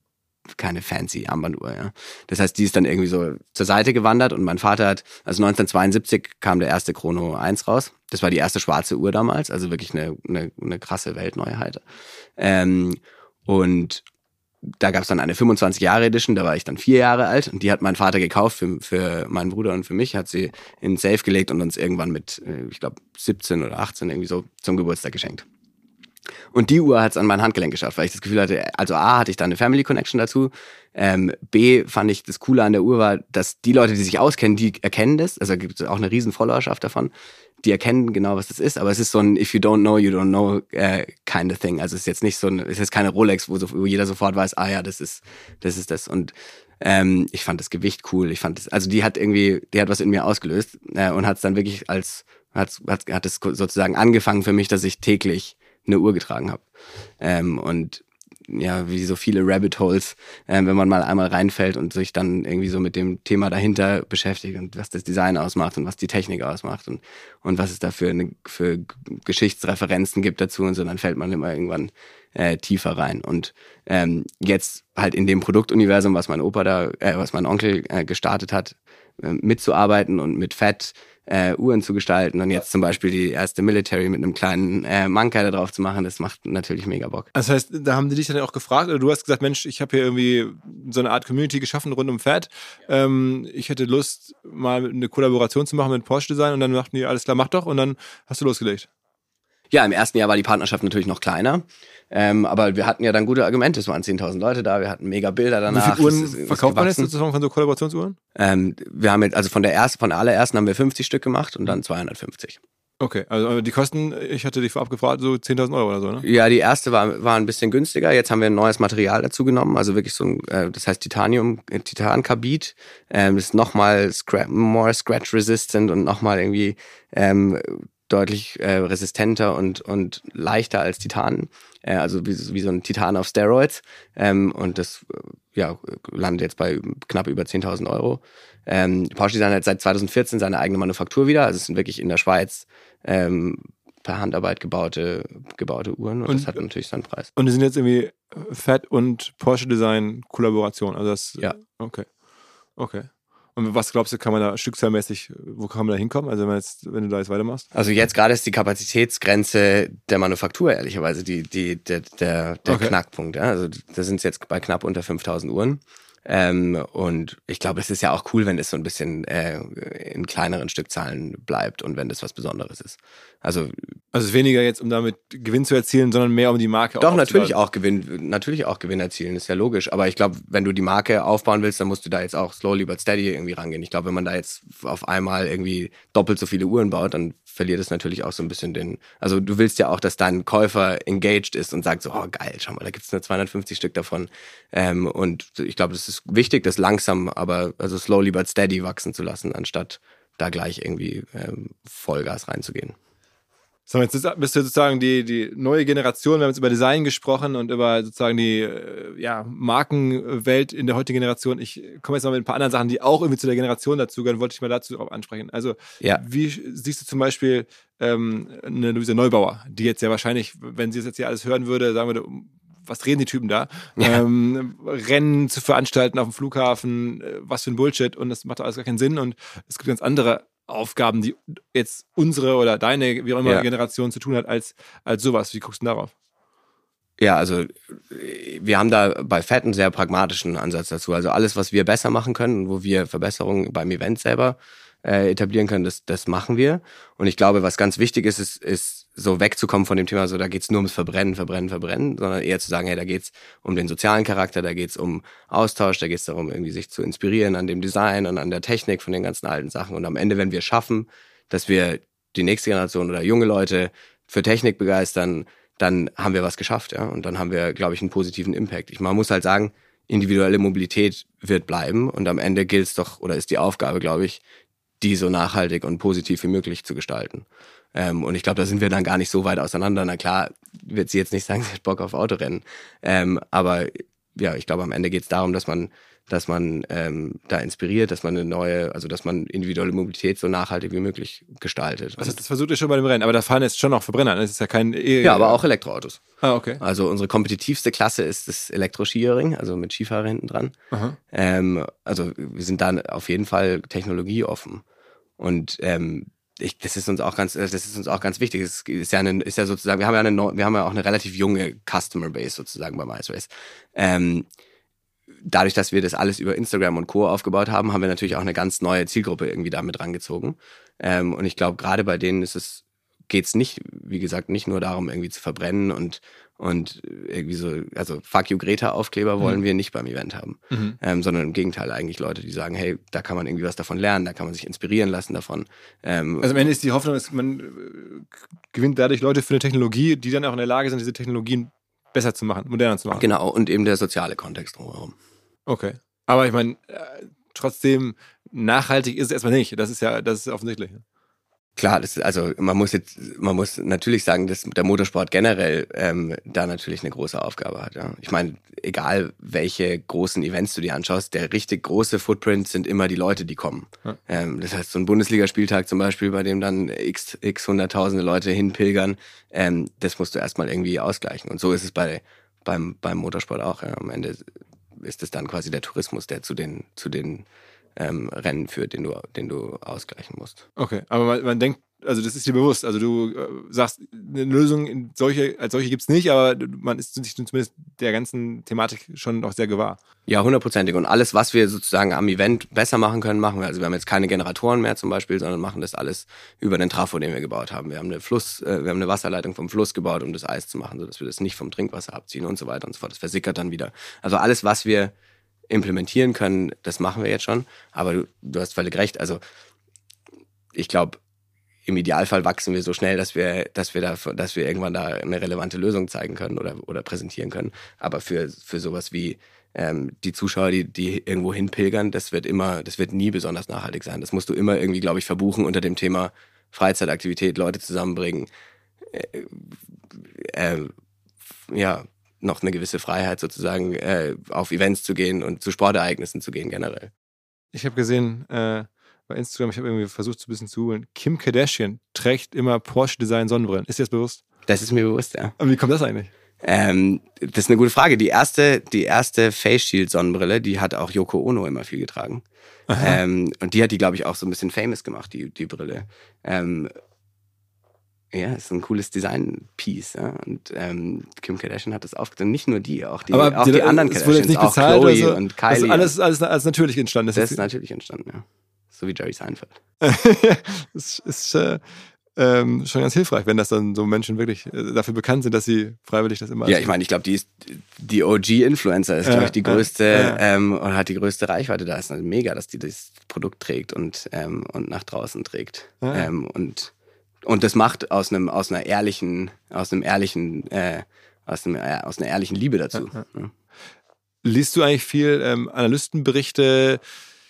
keine fancy Armbanduhr, ja. Das heißt, die ist dann irgendwie so zur Seite gewandert und mein Vater hat, also neunzehnhundertzweiundsiebzig kam der erste Chrono eins raus. Das war die erste schwarze Uhr damals, also wirklich eine, eine, eine krasse Weltneuheit. Ähm, und da gab es dann eine fünfundzwanzig Jahre Edition, da war ich dann vier Jahre alt und die hat mein Vater gekauft für, für meinen Bruder und für mich, hat sie in den Safe gelegt und uns irgendwann mit, ich glaube, siebzehn oder achtzehn irgendwie so zum Geburtstag geschenkt. Und die Uhr hat es an mein Handgelenk geschafft, weil ich das Gefühl hatte, also A, hatte ich da eine Family Connection dazu, ähm, B, fand ich das Coole an der Uhr war, dass die Leute, die sich auskennen, die erkennen das, also gibt es auch eine riesen Followerschaft davon, die erkennen genau, was das ist, aber es ist so ein if you don't know, you don't know äh, kind of thing, also es ist jetzt nicht so ein, es ist keine Rolex, wo, so, wo jeder sofort weiß, ah ja, das ist das ist das und ähm, ich fand das Gewicht cool, ich fand das, also die hat irgendwie, die hat was in mir ausgelöst äh, und hat es dann wirklich als, hat, hat, hat es sozusagen angefangen für mich, dass ich täglich eine Uhr getragen habe. Ähm, und ja, wie so viele Rabbit Holes, ähm, wenn man mal einmal reinfällt und sich dann irgendwie so mit dem Thema dahinter beschäftigt und was das Design ausmacht und was die Technik ausmacht und, und was es da für, eine, für Geschichtsreferenzen gibt dazu und so, dann fällt man immer irgendwann äh, tiefer rein. Und ähm, jetzt halt in dem Produktuniversum, was mein Opa da, äh, was mein Onkel äh, gestartet hat, äh, mitzuarbeiten und mit Fett Äh, Uhren zu gestalten und jetzt zum Beispiel die erste Military mit einem kleinen äh, Manker da drauf zu machen, das macht natürlich mega Bock. Das heißt, da haben die dich dann auch gefragt, oder du hast gesagt, Mensch, ich habe hier irgendwie so eine Art Community geschaffen rund um Fett. Ähm, ich hätte Lust, mal eine Kollaboration zu machen mit Porsche Design und dann dachten die, alles klar, mach doch und dann hast du losgelegt. Ja, im ersten Jahr war die Partnerschaft natürlich noch kleiner, ähm, aber wir hatten ja dann gute Argumente, es waren zehntausend Leute da, wir hatten mega Bilder danach. Wie viele Uhren ist, verkauft man jetzt sozusagen von so Kollaborationsuhren? Ähm, wir haben jetzt, also von der ersten, von der allerersten haben wir fünfzig Stück gemacht und dann zweihundertfünfzig. Okay, also die kosten, ich hatte dich vorab gefragt, so zehntausend Euro oder so, ne? Ja, die erste war, war ein bisschen günstiger, jetzt haben wir ein neues Material dazu genommen, also wirklich so ein, äh, das heißt Titanium, Titankarbid, ähm, das ist nochmal scra- more scratch resistant und nochmal irgendwie ähm, deutlich äh, resistenter und und leichter als Titan, äh, also wie, wie so ein Titan auf Steroids ähm, und das äh, ja landet jetzt bei knapp über zehntausend Euro. Ähm, Porsche Design hat seit zweitausendvierzehn seine eigene Manufaktur wieder, also es sind wirklich in der Schweiz ähm, per Handarbeit gebaute gebaute Uhren und, und das hat natürlich seinen Preis. Und die sind jetzt irgendwie Fett und Porsche Design Kollaboration, also das ja. Okay, okay. Und was glaubst du, kann man da stückzahlmäßig, wo kann man da hinkommen? Also wenn, man jetzt, wenn du da jetzt weitermachst? Also jetzt gerade ist die Kapazitätsgrenze der Manufaktur ehrlicherweise die, die, der, der, der okay. Knackpunkt. Ja? Also da sind es jetzt bei knapp unter fünftausend Uhren. Ähm, und ich glaube, es ist ja auch cool, wenn es so ein bisschen äh, in kleineren Stückzahlen bleibt und wenn das was Besonderes ist. Also also weniger jetzt, um damit Gewinn zu erzielen, sondern mehr um die Marke Doch, natürlich auch Gewinn, natürlich auch Gewinn erzielen, ist ja logisch. Aber ich glaube, wenn du die Marke aufbauen willst, dann musst du da jetzt auch slowly but steady irgendwie rangehen. Ich glaube, wenn man da jetzt auf einmal irgendwie doppelt so viele Uhren baut, dann verliert es natürlich auch so ein bisschen den, also du willst ja auch, dass dein Käufer engaged ist und sagt so, oh geil, schau mal, da gibt's nur zweihundertfünfzig Stück davon. Ähm, und ich glaube, das ist wichtig, das langsam, aber also slowly but steady wachsen zu lassen, anstatt da gleich irgendwie ähm, Vollgas reinzugehen. So, jetzt bist du sozusagen die, die neue Generation, wir haben jetzt über Design gesprochen und über sozusagen die ja, Markenwelt in der heutigen Generation. Ich komme jetzt noch mit ein paar anderen Sachen, die auch irgendwie zu der Generation dazugehören, wollte ich mal dazu auch ansprechen. Also ja. Wie siehst du zum Beispiel ähm, eine Luisa Neubauer, die jetzt ja wahrscheinlich, wenn sie das jetzt hier alles hören würde, sagen würde, was reden die Typen da? Ja. Ähm, Rennen zu veranstalten auf dem Flughafen, was für ein Bullshit und das macht alles gar keinen Sinn und es gibt ganz andere Aufgaben, die jetzt unsere oder deine, wie auch immer, ja. Generation zu tun hat, als, als sowas. Wie guckst du denn darauf? Ja, also wir haben da bei Fett einen sehr pragmatischen Ansatz dazu. Also alles, was wir besser machen können, wo wir Verbesserungen beim Event selber äh, etablieren können, das, das machen wir. Und ich glaube, was ganz wichtig ist, ist, ist so wegzukommen von dem Thema, so da geht's nur ums Verbrennen, Verbrennen, Verbrennen, sondern eher zu sagen, hey, da geht's um den sozialen Charakter, da geht's um Austausch, da geht's darum, irgendwie sich zu inspirieren an dem Design und an der Technik von den ganzen alten Sachen. Und am Ende, wenn wir schaffen, dass wir die nächste Generation oder junge Leute für Technik begeistern, dann haben wir was geschafft, ja. Und dann haben wir, glaube ich, einen positiven Impact. Ich, man muss halt sagen, individuelle Mobilität wird bleiben und am Ende gilt's doch, oder ist die Aufgabe, glaube ich, die so nachhaltig und positiv wie möglich zu gestalten. Ähm, und ich glaube, da sind wir dann gar nicht so weit auseinander. Na klar, wird sie jetzt nicht sagen, sie hat Bock auf Autorennen. Ähm, aber ja, ich glaube, am Ende geht es darum, dass man, dass man ähm, da inspiriert, dass man eine neue, also dass man individuelle Mobilität so nachhaltig wie möglich gestaltet. Also das versucht ihr schon bei dem Rennen, aber da fahren jetzt schon noch Verbrenner. Das ist ja kein... E- ja, aber auch Elektroautos. Ah, okay. Also unsere kompetitivste Klasse ist das Elektro-Skiering, also mit Skifahrer hinten dran. Ähm, also wir sind da auf jeden Fall technologieoffen. Und ähm, ich, das ist uns auch ganz, das ist uns auch ganz wichtig. Es ist ja, eine, ist ja sozusagen, wir haben ja eine, wir haben ja auch eine relativ junge Customer Base sozusagen beim Ice Race. Ähm, dadurch, dass wir das alles über Instagram und Co. aufgebaut haben, haben wir natürlich auch eine ganz neue Zielgruppe irgendwie damit rangezogen. Ähm, und ich glaube, gerade bei denen ist es, geht's nicht, wie gesagt, nicht nur darum, irgendwie zu verbrennen und und irgendwie so, also Fuck you Greta Aufkleber wollen mhm. wir nicht beim Event haben, mhm. ähm, sondern im Gegenteil eigentlich Leute, die sagen, hey, da kann man irgendwie was davon lernen, da kann man sich inspirieren lassen davon. Ähm, also am Ende ist die Hoffnung, dass man äh, gewinnt dadurch Leute für eine Technologie, die dann auch in der Lage sind, diese Technologien besser zu machen, moderner zu machen. Genau, und eben der soziale Kontext drumherum. Okay, aber ich meine, äh, trotzdem nachhaltig ist es erstmal nicht, das ist ja, das ist offensichtlich. Klar, das ist, also man muss jetzt, man muss natürlich sagen, dass der Motorsport generell ähm, da natürlich eine große Aufgabe hat. Ja. Ich meine, egal welche großen Events du dir anschaust, der richtig große Footprint sind immer die Leute, die kommen. Ja. Ähm, das heißt, so ein Bundesligaspieltag zum Beispiel, bei dem dann x, x hunderttausende Leute hinpilgern, ähm, das musst du erstmal irgendwie ausgleichen. Und so ist es bei beim beim Motorsport auch. Ja. Am Ende ist es dann quasi der Tourismus, der zu den zu den Ähm, Rennen führt, den du, den du ausgleichen musst. Okay, aber man, man denkt, also das ist dir bewusst, also du äh, sagst, eine Lösung in solche, als solche gibt es nicht, aber man ist sich zumindest der ganzen Thematik schon noch sehr gewahr. Ja, hundertprozentig. Und alles, was wir sozusagen am Event besser machen können, machen wir. Also wir haben jetzt keine Generatoren mehr zum Beispiel, sondern machen das alles über den Trafo, den wir gebaut haben. Wir haben eine Fluss, äh, wir haben eine Wasserleitung vom Fluss gebaut, um das Eis zu machen, sodass wir das nicht vom Trinkwasser abziehen und so weiter und so fort. Das versickert dann wieder. Also alles, was wir implementieren können, das machen wir jetzt schon. Aber du, du hast völlig recht. Also ich glaube, im Idealfall wachsen wir so schnell, dass wir, dass wir da, dass wir irgendwann da eine relevante Lösung zeigen können oder, oder präsentieren können. Aber für, für sowas wie ähm, die Zuschauer, die, die irgendwo hinpilgern, das wird immer, das wird nie besonders nachhaltig sein. Das musst du immer irgendwie, glaube ich, verbuchen unter dem Thema Freizeitaktivität, Leute zusammenbringen. Äh, äh, ja, noch eine gewisse Freiheit sozusagen, äh, auf Events zu gehen und zu Sportereignissen zu gehen generell. Ich habe gesehen äh, bei Instagram, ich habe irgendwie versucht, so ein bisschen zu googeln, Kim Kardashian trägt immer Porsche-Design Sonnenbrillen. Ist dir das bewusst? Das ist mir bewusst, ja. Aber wie kommt das eigentlich? Ähm, das ist eine gute Frage. Die erste, die erste Face Shield Sonnenbrille, die hat auch Yoko Ono immer viel getragen. Ähm, und die hat die, glaube ich, auch so ein bisschen famous gemacht, die, die Brille. Ähm, Ja, ist ein cooles Design-Piece. Ja? Und ähm, Kim Kardashian hat das aufgenommen. Nicht nur die, auch die, aber auch die, die anderen Kardashians, nicht auch Chloe so. und Kylie. Das ist alles, alles, alles natürlich entstanden. Das, das ist natürlich entstanden, ja. So wie Jerry Seinfeld. Das ist äh, ähm, schon ganz hilfreich, wenn das dann so Menschen wirklich äh, dafür bekannt sind, dass sie freiwillig das immer... Ja, ich meine, ich glaube, die ist die O G-Influencer ist, glaube ich, die größte ja, ja. Ähm, und hat die größte Reichweite. Da ist also mega, dass die das Produkt trägt und, ähm, und nach draußen trägt. Ja. Ähm, und Und das macht aus einem aus einer ehrlichen, aus einem ehrlichen, äh, aus einem äh, aus einer ehrlichen Liebe dazu. Ja, ja. Ja. Liest du eigentlich viel ähm, Analystenberichte,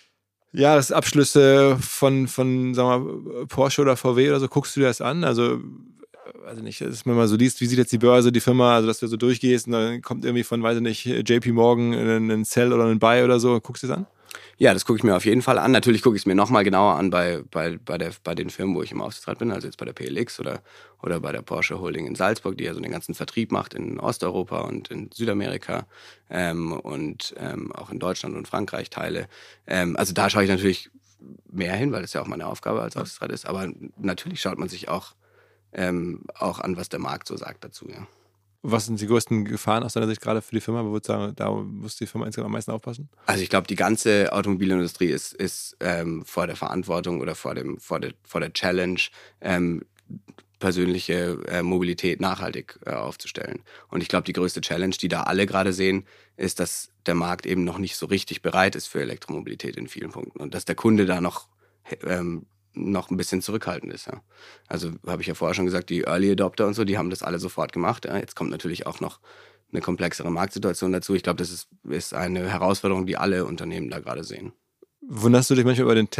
Jahresabschlüsse von von sagen wir mal, Porsche oder V W oder so? Guckst du dir das an? Also weiß nicht, dass man mal so liest, wie sieht jetzt die Börse, die Firma, also dass du so durchgehst und dann kommt irgendwie von, weiß ich nicht, J P Morgan ein Sell oder ein Buy oder so. Guckst du das an? Ja, das gucke ich mir auf jeden Fall an. Natürlich gucke ich es mir nochmal genauer an bei, bei, bei, der, bei den Firmen, wo ich im Aufsichtsrat bin, also jetzt bei der P L X oder, oder bei der Porsche Holding in Salzburg, die ja so den ganzen Vertrieb macht in Osteuropa und in Südamerika ähm, und ähm, auch in Deutschland und Frankreich Teile. Ähm, also da schaue ich natürlich mehr hin, weil das ja auch meine Aufgabe als Aufsichtsrat ist. Aber natürlich schaut man sich auch, ähm, auch an, was der Markt so sagt dazu, ja. Was sind die größten Gefahren aus deiner Sicht gerade für die Firma? Wo würdest du sagen, da muss die Firma insgesamt am meisten aufpassen? Also ich glaube, die ganze Automobilindustrie ist, ist ähm, vor der Verantwortung oder vor, dem, vor, der, vor der Challenge, ähm, persönliche äh, Mobilität nachhaltig äh, aufzustellen. Und ich glaube, die größte Challenge, die da alle gerade sehen, ist, dass der Markt eben noch nicht so richtig bereit ist für Elektromobilität in vielen Punkten. Und dass der Kunde da noch... Ähm, noch ein bisschen zurückhaltend ist. Ja. Also habe ich ja vorher schon gesagt, die Early Adopter und so, die haben das alle sofort gemacht. Ja. Jetzt kommt natürlich auch noch eine komplexere Marktsituation dazu. Ich glaube, das ist, ist eine Herausforderung, die alle Unternehmen da gerade sehen. Wunderst du dich manchmal über den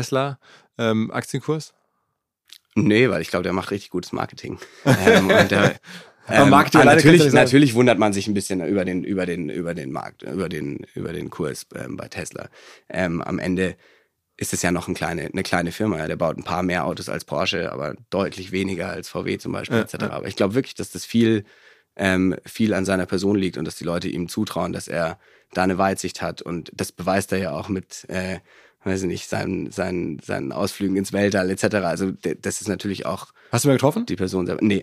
Tesla-Aktienkurs? Ähm, nee, weil ich glaube, der macht richtig gutes Marketing. ähm, und der, Aber Ähm, Markt ah, alleine kannst du natürlich, nicht sagen. natürlich wundert man sich ein bisschen über den, über den, über den Markt, über den, über den Kurs ähm, bei Tesla. Ähm, am Ende ist es ja noch eine kleine, eine kleine Firma. Ja. Der baut ein paar mehr Autos als Porsche, aber deutlich weniger als V W zum Beispiel, Ja, et cetera. ja. Aber ich glaube wirklich, dass das viel, ähm, viel an seiner Person liegt und dass die Leute ihm zutrauen, dass er da eine Weitsicht hat. Und das beweist er ja auch mit, äh, weiß ich nicht, seinen, seinen, seinen Ausflügen ins Weltall et cetera. Also d- das ist natürlich auch Hast du mal getroffen? die Person selber. Nee.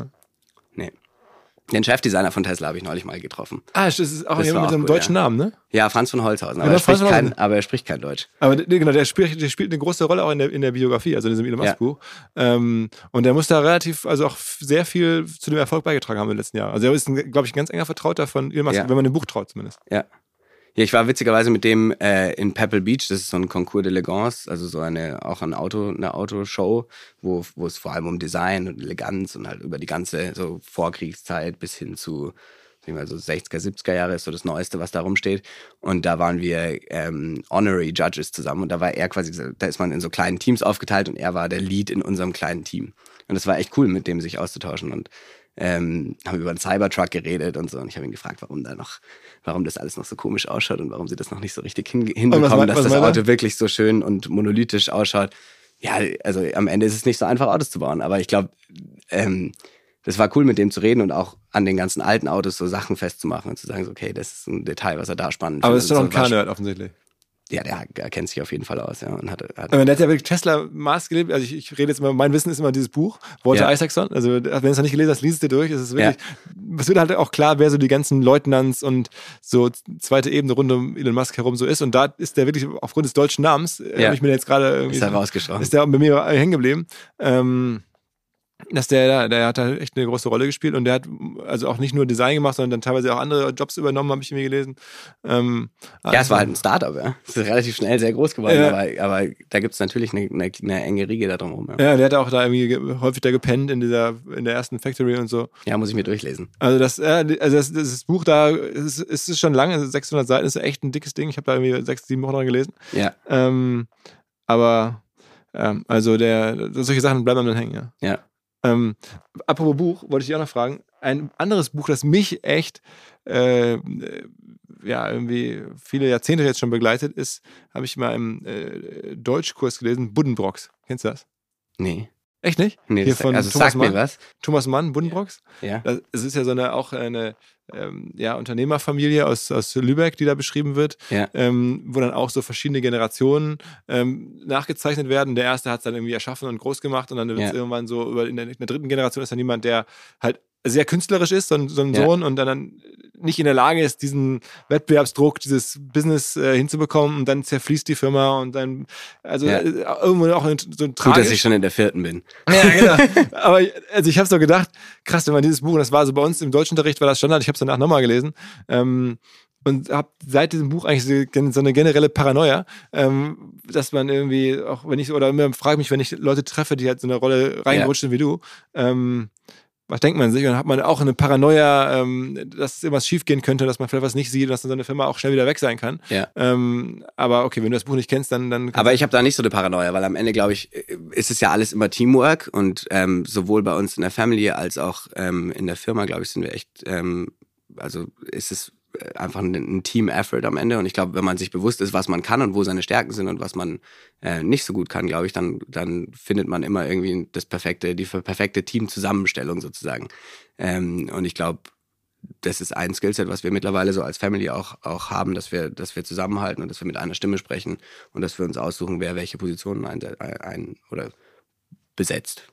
Nee. Den Chefdesigner von Tesla habe ich neulich mal getroffen. Ah, das ist auch Das jemand war mit so einem auch cool, deutschen ja. Namen, ne? Ja, Franz von Holzhausen. Aber, Genau, er, spricht Franz von kein, Holzhausen. aber er spricht kein Deutsch. Aber der, genau, der spielt, der spielt eine große Rolle auch in der, in der Biografie, also in diesem Elon Musk Buch. Ähm, und der muss da relativ, also auch f- sehr viel zu dem Erfolg beigetragen haben im letzten Jahr. Also er ist, glaube ich, ein ganz enger Vertrauter von Elon Musk, Ja. wenn man dem Buch traut zumindest. Ja. Ja, ich war witzigerweise mit dem äh, in Pebble Beach, das ist so ein Concours d'Elegance, also so eine, auch ein Auto, eine Autoshow, wo, wo es vor allem um Design und Eleganz und halt über die ganze so Vorkriegszeit bis hin zu, sagen wir mal, so sechziger, siebziger Jahre ist so das Neueste, was da rumsteht. Und da waren wir ähm, Honorary Judges zusammen und da war er quasi, so- da ist man in so kleinen Teams aufgeteilt und er war der Lead in unserem kleinen Team. Und das war echt cool, mit dem sich auszutauschen und ähm, haben über einen Cybertruck geredet und so. Und ich habe ihn gefragt, warum da noch, warum das alles noch so komisch ausschaut und warum sie das noch nicht so richtig hin, hinbekommen, was mei- dass was das meint er? Auto wirklich so schön und monolithisch ausschaut. Ja, also am Ende ist es nicht so einfach, Autos zu bauen. Aber ich glaube, ähm, das war cool, mit dem zu reden und auch an den ganzen alten Autos so Sachen festzumachen und zu sagen, so, okay, das ist ein Detail, was er da spannend Aber findet. es ist doch noch ein Und so war Car-Nerd offensichtlich. Ja, der, der kennt sich auf jeden Fall aus, ja. Und hat, hat, Aber der hat ja wirklich Tesla Maß gelebt. Also ich, ich rede jetzt mal, mein Wissen ist immer dieses Buch, Walter Ja. Isaacson. Also wenn du es noch nicht gelesen hast, liest es dir durch. Es ist wirklich, es wird halt auch klar, wer so die ganzen Leutnants und so zweite Ebene rund um Elon Musk herum so ist. Und da ist der wirklich aufgrund des deutschen Namens, äh, Ja. habe ich mir jetzt gerade irgendwie, ist er rausgeschrieben. ist der bei mir hängen geblieben. Ähm, dass der, da- der hat da echt eine große Rolle gespielt und der hat also auch nicht nur Design gemacht, sondern dann teilweise auch andere Jobs übernommen, habe ich irgendwie gelesen. Ähm, Ja, es war halt ein Startup, ja. Es ist relativ schnell sehr groß geworden, Ja. aber, aber da gibt's natürlich eine, eine, eine enge Riege da drumherum. Ja. Ja, der hat auch da irgendwie ge- häufig da gepennt in dieser, in der ersten Factory und so. ja, muss ich mir durchlesen. Also das, äh, also das, das Buch da, es ist, es ist schon lang, also sechshundert Seiten, ist echt ein dickes Ding. Ich habe da irgendwie sechs, sieben Wochen dran gelesen. Ja, Ähm, aber, ähm, also der, solche Sachen bleiben dann hängen, ja. ja. Ähm, apropos Buch, wollte ich dich auch noch fragen. Ein anderes Buch, das mich echt äh, äh, ja, irgendwie viele Jahrzehnte jetzt schon begleitet ist, habe ich mal im äh, Deutschkurs gelesen, Buddenbrooks. Kennst du das? Nee. Echt nicht? Nee, Hier das, von also Thomas sag mir Mann. was. Thomas Mann, Buddenbrooks. Ja. Das, es ist ja so eine auch eine ähm, ja, Unternehmerfamilie aus, aus Lübeck, die da beschrieben wird, Ja. ähm, wo dann auch so verschiedene Generationen ähm, nachgezeichnet werden. Der erste hat es dann irgendwie erschaffen und groß gemacht und dann wird es Ja. irgendwann so, über in der, in der dritten Generation ist dann jemand, der halt sehr künstlerisch ist, so ein, so ein Ja. Sohn und dann, dann nicht in der Lage ist, diesen Wettbewerbsdruck, dieses Business äh, hinzubekommen und dann zerfließt die Firma und dann, also Ja. äh, irgendwo auch ein, so ein Gut, tragisch. dass ich schon in der vierten bin. Ja, genau. Aber also ich habe so gedacht, krass, wenn man dieses Buch, und das war so bei uns im Deutschunterricht, war das Standard, ich habe es danach nochmal gelesen, ähm, und habe seit diesem Buch eigentlich so, so eine generelle Paranoia, ähm, dass man irgendwie, auch wenn ich, oder immer frage mich, wenn ich Leute treffe, die halt so eine Rolle reingerutscht sind wie du, ähm, was denkt man sich? Und dann hat man auch eine Paranoia, ähm, dass irgendwas schiefgehen könnte, dass man vielleicht was nicht sieht und dass dann so eine Firma auch schnell wieder weg sein kann. Ja. Ähm, aber okay, wenn du das Buch nicht kennst, dann... dann Aber ich habe da nicht so eine Paranoia, weil am Ende, glaube ich, ist es ja alles immer Teamwork und ähm, sowohl bei uns in der Family als auch ähm, in der Firma, glaube ich, sind wir echt, ähm, also ist es einfach ein, ein Team-Effort am Ende und ich glaube, wenn man sich bewusst ist, was man kann und wo seine Stärken sind und was man äh, nicht so gut kann, glaube ich, dann, dann findet man immer irgendwie das perfekte, die perfekte Teamzusammenstellung sozusagen. Ähm, und ich glaube, das ist ein Skillset, was wir mittlerweile so als Family auch, auch haben, dass wir, dass wir zusammenhalten und dass wir mit einer Stimme sprechen und dass wir uns aussuchen, wer welche Positionen ein, ein oder besetzt.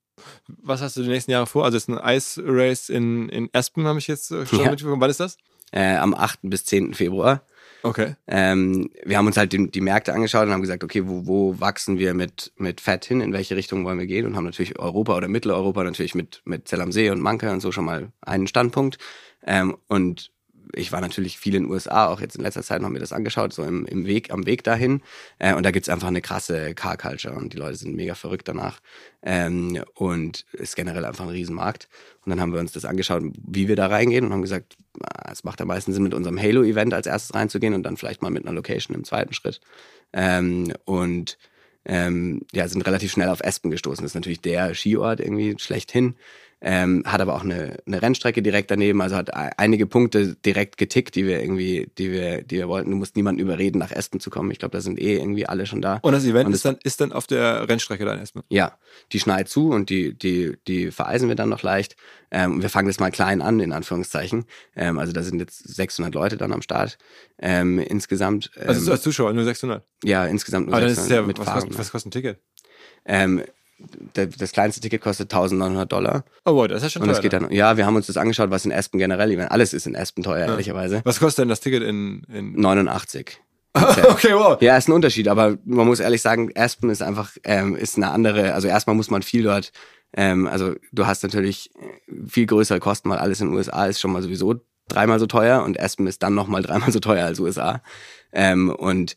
Was hast du die nächsten Jahre vor? Also es ist ein Ice Race in, in Aspen, habe ich jetzt äh, schon Ja. mitbekommen. Wann ist das? Äh, am achten bis zehnten Februar. Okay. Ähm, wir haben uns halt die, die Märkte angeschaut und haben gesagt, okay, wo, wo wachsen wir mit, mit Fett hin, in welche Richtung wollen wir gehen und haben natürlich Europa oder Mitteleuropa natürlich mit, mit Zell am See und Manka und so schon mal einen Standpunkt. Ähm, und ich war natürlich viel in den U S A, auch jetzt in letzter Zeit haben wir das angeschaut, so im, im Weg, am Weg dahin. Äh, und da gibt's einfach eine krasse Car-Culture und die Leute sind mega verrückt danach. Ähm, und ist generell einfach ein Riesenmarkt. Und dann haben wir uns das angeschaut, wie wir da reingehen und haben gesagt, ah, es macht am meisten Sinn, mit unserem Halo-Event als erstes reinzugehen und dann vielleicht mal mit einer Location im zweiten Schritt. Ähm, und ähm, ja, sind relativ schnell auf Aspen gestoßen. Das ist natürlich der Skiort irgendwie schlechthin. ähm, hat aber auch eine, eine Rennstrecke direkt daneben, also hat einige Punkte direkt getickt, die wir irgendwie, die wir, die wir wollten. Du musst niemanden überreden, nach Aspen zu kommen. Ich glaube, da sind eh irgendwie alle schon da. Und das Event und ist, dann, ist dann auf der Rennstrecke dann erstmal? Ja, die schneit zu und die, die, die vereisen wir dann noch leicht. Ähm, wir fangen jetzt mal klein an, in Anführungszeichen. Ähm, also da sind jetzt sechshundert Leute dann am Start ähm, insgesamt. Ähm, also als Zuschauer nur sechshundert? Ja, insgesamt nur aber sechshundert. Dann ist es ja, mit was, Fahrern, kostet, was kostet ein Ticket? Ähm, das kleinste Ticket kostet eintausendneunhundert Dollar. Oh wow, das ist ja schon und teuer. Das geht dann, ja, wir haben uns das angeschaut, was in Aspen generell, alles ist in Aspen teuer, ja. ehrlicherweise. Was kostet denn das Ticket in... in neunundachtzig. Okay, wow. Ja, ist ein Unterschied, aber man muss ehrlich sagen, Aspen ist einfach, ähm, ist eine andere, also erstmal muss man viel dort, ähm, also du hast natürlich viel größere Kosten, weil alles in den U S A ist schon mal sowieso dreimal so teuer und Aspen ist dann nochmal dreimal so teuer als U S A. Ähm, und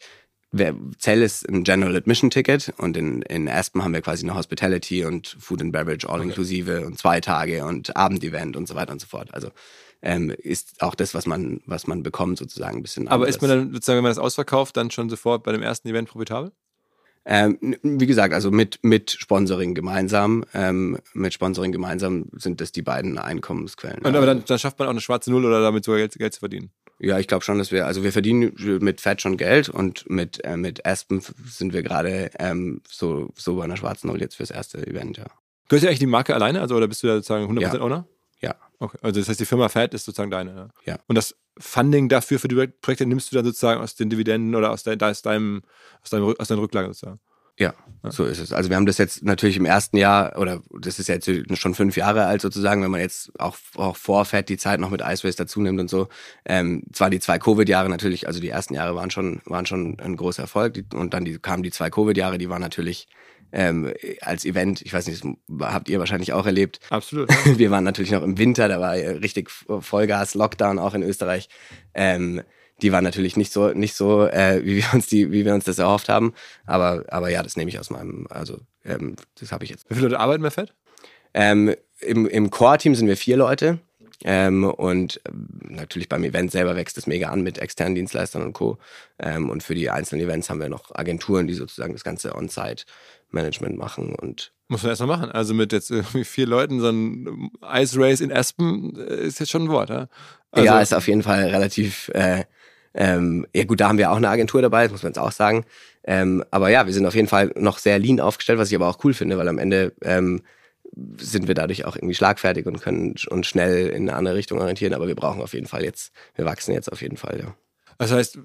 Zell ist ein General Admission Ticket und in, in Aspen haben wir quasi eine Hospitality und Food and Beverage all okay. inklusive und zwei Tage und Abendevent und so weiter und so fort. Also ähm, ist auch das, was man, was man bekommt, sozusagen ein bisschen Aber anderes. Ist man dann sozusagen, wenn man das ausverkauft, dann schon sofort bei dem ersten Event profitabel? Ähm, wie gesagt, also mit, mit Sponsoring gemeinsam, ähm, mit Sponsoring gemeinsam sind das die beiden Einkommensquellen. Und aber dann, dann schafft man auch eine schwarze Null oder damit sogar Geld, Geld zu verdienen? Ja, ich glaube schon, dass wir, also wir verdienen mit Fett schon Geld und mit, äh, mit Aspen sind wir gerade ähm, so, so bei einer schwarzen Null jetzt fürs erste Event, ja. Gehört ja eigentlich die Marke alleine, also oder bist du da sozusagen hundert Prozent ja. Owner? Ja. Okay, also das heißt, die Firma Fett ist sozusagen deine, ja? Ja. Und das Funding dafür für die Projekte nimmst du dann sozusagen aus den Dividenden oder aus, dein, aus, deinem, aus, deinem, aus deiner Rücklage sozusagen? Ja, ja, so ist es. Also wir haben das jetzt natürlich im ersten Jahr, oder das ist jetzt schon fünf Jahre alt sozusagen, wenn man jetzt auch, auch vor Fett die Zeit noch mit Ice Race dazu nimmt und so. Ähm, zwar die zwei Covid-Jahre natürlich, also die ersten Jahre waren schon waren schon ein großer Erfolg die, und dann die, kamen die zwei Covid-Jahre, die waren natürlich ähm, als Event, ich weiß nicht, das habt ihr wahrscheinlich auch erlebt. Absolut. Ja. Wir waren natürlich noch im Winter, da war richtig Vollgas, Lockdown auch in Österreich. Ähm, Die war natürlich nicht so, nicht so, äh, wie wir uns die, wie wir uns das erhofft haben. Aber, aber ja, das nehme ich aus meinem, also ähm, das habe ich jetzt. Wie viele Leute arbeiten bei Fett? Ähm, Im im Core-Team sind wir vier Leute. Ähm, und natürlich beim Event selber wächst es mega an mit externen Dienstleistern und Co. Ähm, und für die einzelnen Events haben wir noch Agenturen, die sozusagen das ganze On-Site-Management machen. Und muss man erst mal machen. Also mit jetzt irgendwie vier Leuten so ein Ice Race in Aspen ist jetzt schon ein Wort, ja? Also ja, ist auf jeden Fall relativ äh, Ähm, ja gut, da haben wir auch eine Agentur dabei, das muss man jetzt auch sagen. Ähm, aber ja, wir sind auf jeden Fall noch sehr lean aufgestellt, was ich aber auch cool finde, weil am Ende ähm, sind wir dadurch auch irgendwie schlagfertig und können uns schnell in eine andere Richtung orientieren. Aber wir brauchen auf jeden Fall jetzt, wir wachsen jetzt auf jeden Fall, ja. Das heißt,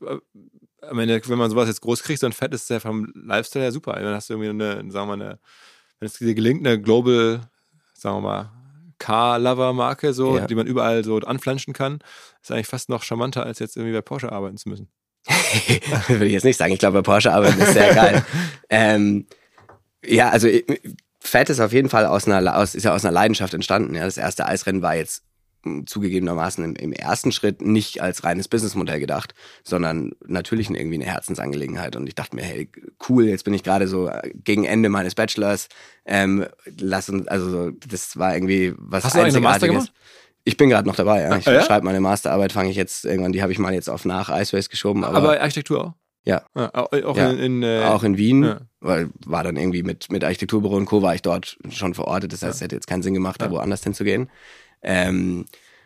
am Ende, wenn man sowas jetzt groß kriegt, so ein Fett ist ja vom Lifestyle ja super. Dann hast du irgendwie eine, sagen wir mal, eine, wenn es dir gelingt, eine Global, sagen wir mal, Car-Lover-Marke, so, ja. die man überall so anflanschen kann, ist eigentlich fast noch charmanter, als jetzt irgendwie bei Porsche arbeiten zu müssen. Würde ich jetzt nicht sagen. Ich glaube, bei Porsche arbeiten ist sehr geil. ähm, ja, also Fett ist auf jeden Fall aus einer, aus, ist ja aus einer Leidenschaft entstanden. Ja. Das erste Eisrennen war jetzt zugegebenermaßen im, im ersten Schritt nicht als reines Businessmodell gedacht, sondern natürlich irgendwie eine Herzensangelegenheit. Und ich dachte mir, hey, cool, jetzt bin ich gerade so gegen Ende meines Bachelors. Ähm, lass uns, also so, das war irgendwie was Hast du eigentlich eine Master gemacht? Ich bin gerade noch dabei, ja. Ich ah, ja? schreibe meine Masterarbeit, fange ich jetzt irgendwann, die habe ich mal jetzt auf nach Ice Race geschoben. Aber, aber Architektur auch? Ja. Ah, auch, ja. In, in, äh, auch in Wien, ja. weil war dann irgendwie mit, mit Architekturbüro und Co. war ich dort schon verortet. Das heißt, es ja. hätte jetzt keinen Sinn gemacht, da ja. woanders hinzugehen. Ähm,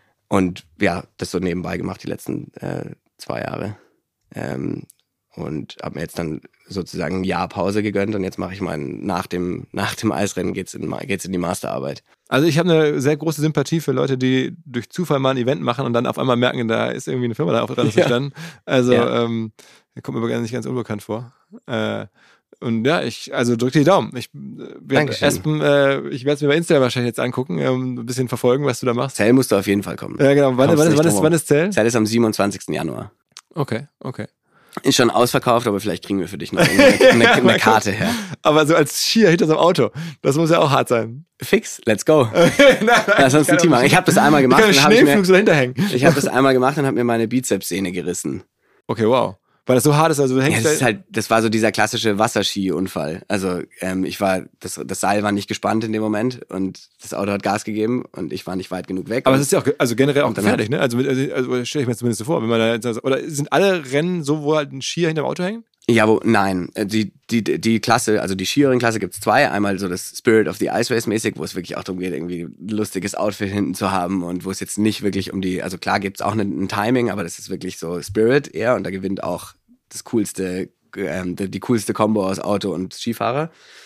und ja, das so nebenbei gemacht die letzten äh, zwei Jahre. Ähm, und habe mir jetzt dann sozusagen ein Jahr Pause gegönnt und jetzt mache ich meinen, nach dem, nach dem Eisrennen geht's in, geht's in die Masterarbeit. Also ich habe eine sehr große Sympathie für Leute, die durch Zufall mal ein Event machen und dann auf einmal merken, da ist irgendwie eine Firma da dran ja. gestanden. Also ja. ähm, kommt mir aber nicht ganz unbekannt vor. Äh, Und ja, ich, also drück dir die Daumen. Ich, Aspen, äh, ich werde es mir bei Instagram wahrscheinlich jetzt angucken, ähm, ein bisschen verfolgen, was du da machst. Zell musst du auf jeden Fall kommen. Ja, genau. Wann, wann, ist, wann, ist, wann ist Zell? Zell ist am siebenundzwanzigsten Januar. Okay, okay. Ist schon ausverkauft, aber vielleicht kriegen wir für dich noch eine, eine, ja, eine Karte her. Aber so als Skier hinter so einem Auto, das muss ja auch hart sein. Fix, let's go. nein, nein, Lass uns ein Team machen. Ich habe das einmal gemacht. Ich kann Schneeflug so hinterhängen. Ich habe das einmal gemacht und habe mir meine Bizepssehne gerissen. Okay, wow. Weil das so hart ist, also du hängst ja, das ist halt, das war so dieser klassische Wasserski-Unfall. Also ähm, ich war, das, das Seil war nicht gespannt in dem Moment und das Auto hat Gas gegeben und ich war nicht weit genug weg. Aber es ist ja auch, also generell auch gefährlich, ne? Also, also stelle ich mir zumindest so vor, wenn man da, oder sind alle Rennen so, wo halt ein Skier hinterm Auto hängt? Ja, wo, nein. Die, die, die Klasse, also die Skiering-Klasse gibt's zwei. Einmal so das Spirit of the Ice Race mäßig, wo es wirklich auch darum geht, irgendwie ein lustiges Outfit hinten zu haben und wo es jetzt nicht wirklich um die, also klar gibt's auch ein, ein Timing, aber das ist wirklich so Spirit eher und da gewinnt auch das coolste, ähm, die, die coolste Kombo aus Auto und Skifahrer.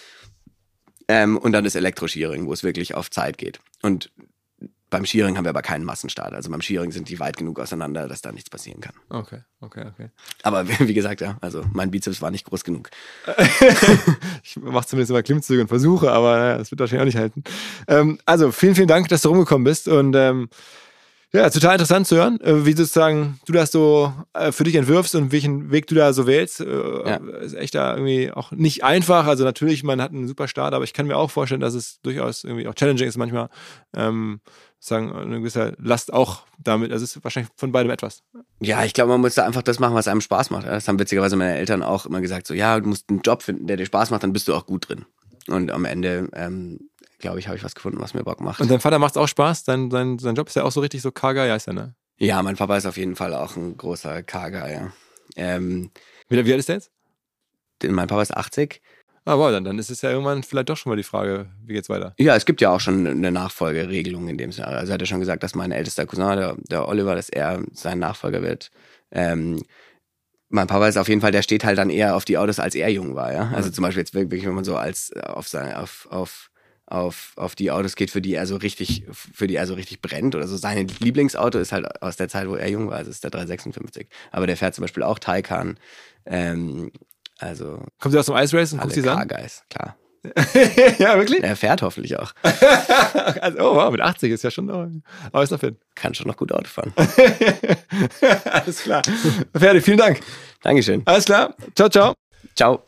Ähm, und dann das Elektro-Skiering, wo es wirklich auf Zeit geht. Und beim Skiering haben wir aber keinen Massenstart. Also beim Skiering sind die weit genug auseinander, dass da nichts passieren kann. Okay, okay, okay. Aber wie gesagt, ja, also mein Bizeps war nicht groß genug. Ich mache zumindest immer Klimmzüge und Versuche, aber naja, das wird wahrscheinlich auch nicht halten. Ähm, also vielen, vielen Dank, dass du rumgekommen bist und ähm, ja, total interessant zu hören, wie sozusagen du das so äh, für dich entwirfst und welchen Weg du da so wählst. Äh, Ja. Ist echt da irgendwie auch nicht einfach. Also natürlich, man hat einen super Start, aber ich kann mir auch vorstellen, dass es durchaus irgendwie auch challenging ist manchmal. Ähm, sagen, eine gewisse Last auch damit. Also es ist wahrscheinlich von beidem etwas. Ja, ich glaube, man muss da einfach das machen, was einem Spaß macht. Das haben witzigerweise meine Eltern auch immer gesagt, so ja, du musst einen Job finden, der dir Spaß macht, dann bist du auch gut drin. Und am Ende, ähm, glaube ich, habe ich was gefunden, was mir Bock macht. Und dein Vater macht es auch Spaß? Dein, sein, sein Job ist ja auch so richtig so Car-Guy, heißt er, ne? Ja, mein Papa ist auf jeden Fall auch ein großer Car-Guy, ja. Ähm, Wie, wie alt ist der jetzt? denn mein Papa ist achtzig. Ah, wow, dann, dann ist es ja irgendwann vielleicht doch schon mal die Frage, wie geht's weiter? Ja, es gibt ja auch schon eine Nachfolgeregelung in dem Sinne. Also er hat ja schon gesagt, dass mein ältester Cousin, der, der Oliver, dass er sein Nachfolger wird. Ähm, mein Papa ist auf jeden Fall, der steht halt dann eher auf die Autos, als er jung war, ja. Also zum Beispiel jetzt wirklich, wenn man so als auf seine, auf, auf, auf, auf die Autos geht, für die er so richtig, für die er so richtig brennt oder so. Sein Lieblingsauto ist halt aus der Zeit, wo er jung war, also ist der drei sechsundfünfzig. Aber der fährt zum Beispiel auch Taycan. Ähm, also. Kommt sie aus dem Ice Race und alle guckst sie an? Car-Guys, klar. Ja, wirklich? Er fährt hoffentlich auch. Also, oh, wow, mit achtzig ist ja schon noch, aber ist noch fit. Kann schon noch gut Auto fahren. Alles klar. Fertig, vielen Dank. Dankeschön. Alles klar. Ciao, ciao. Ciao.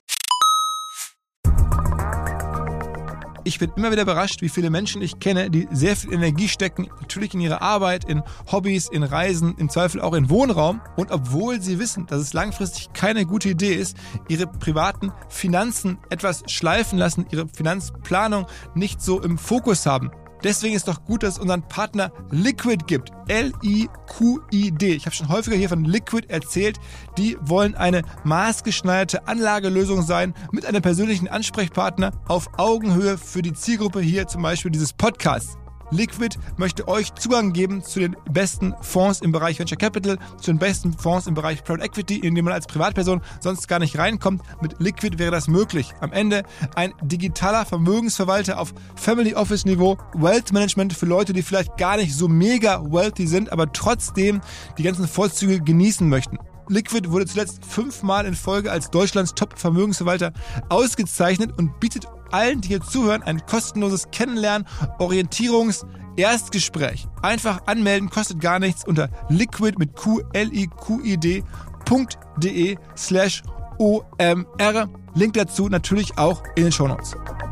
Ich bin immer wieder überrascht, wie viele Menschen ich kenne, die sehr viel Energie stecken, natürlich in ihre Arbeit, in Hobbys, in Reisen, im Zweifel auch in Wohnraum. Und obwohl sie wissen, dass es langfristig keine gute Idee ist, ihre privaten Finanzen etwas schleifen lassen, ihre Finanzplanung nicht so im Fokus haben. Deswegen ist doch gut, dass es unseren Partner Liquid gibt. L I Q I D. Ich habe schon häufiger hier von Liquid erzählt. Die wollen eine maßgeschneiderte Anlagelösung sein mit einem persönlichen Ansprechpartner auf Augenhöhe für die Zielgruppe hier zum Beispiel dieses Podcasts. Liquid möchte euch Zugang geben zu den besten Fonds im Bereich Venture Capital, zu den besten Fonds im Bereich Private Equity, in dem man als Privatperson sonst gar nicht reinkommt. Mit Liquid wäre das möglich. Am Ende ein digitaler Vermögensverwalter auf Family Office Niveau, Wealth Management für Leute, die vielleicht gar nicht so mega wealthy sind, aber trotzdem die ganzen Vorzüge genießen möchten. Liquid wurde zuletzt fünfmal in Folge als Deutschlands Top-Vermögensverwalter ausgezeichnet und bietet allen, die hier zuhören, ein kostenloses Kennenlernen, Orientierungs-, Erstgespräch. Einfach anmelden, kostet gar nichts unter liquid mit Q, L I Q I D, .de slash O M R. Link dazu natürlich auch in den Shownotes.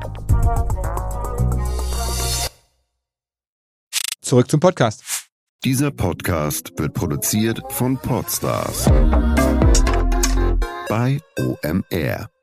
Zurück zum Podcast. Dieser Podcast wird produziert von Podstars bei O M R.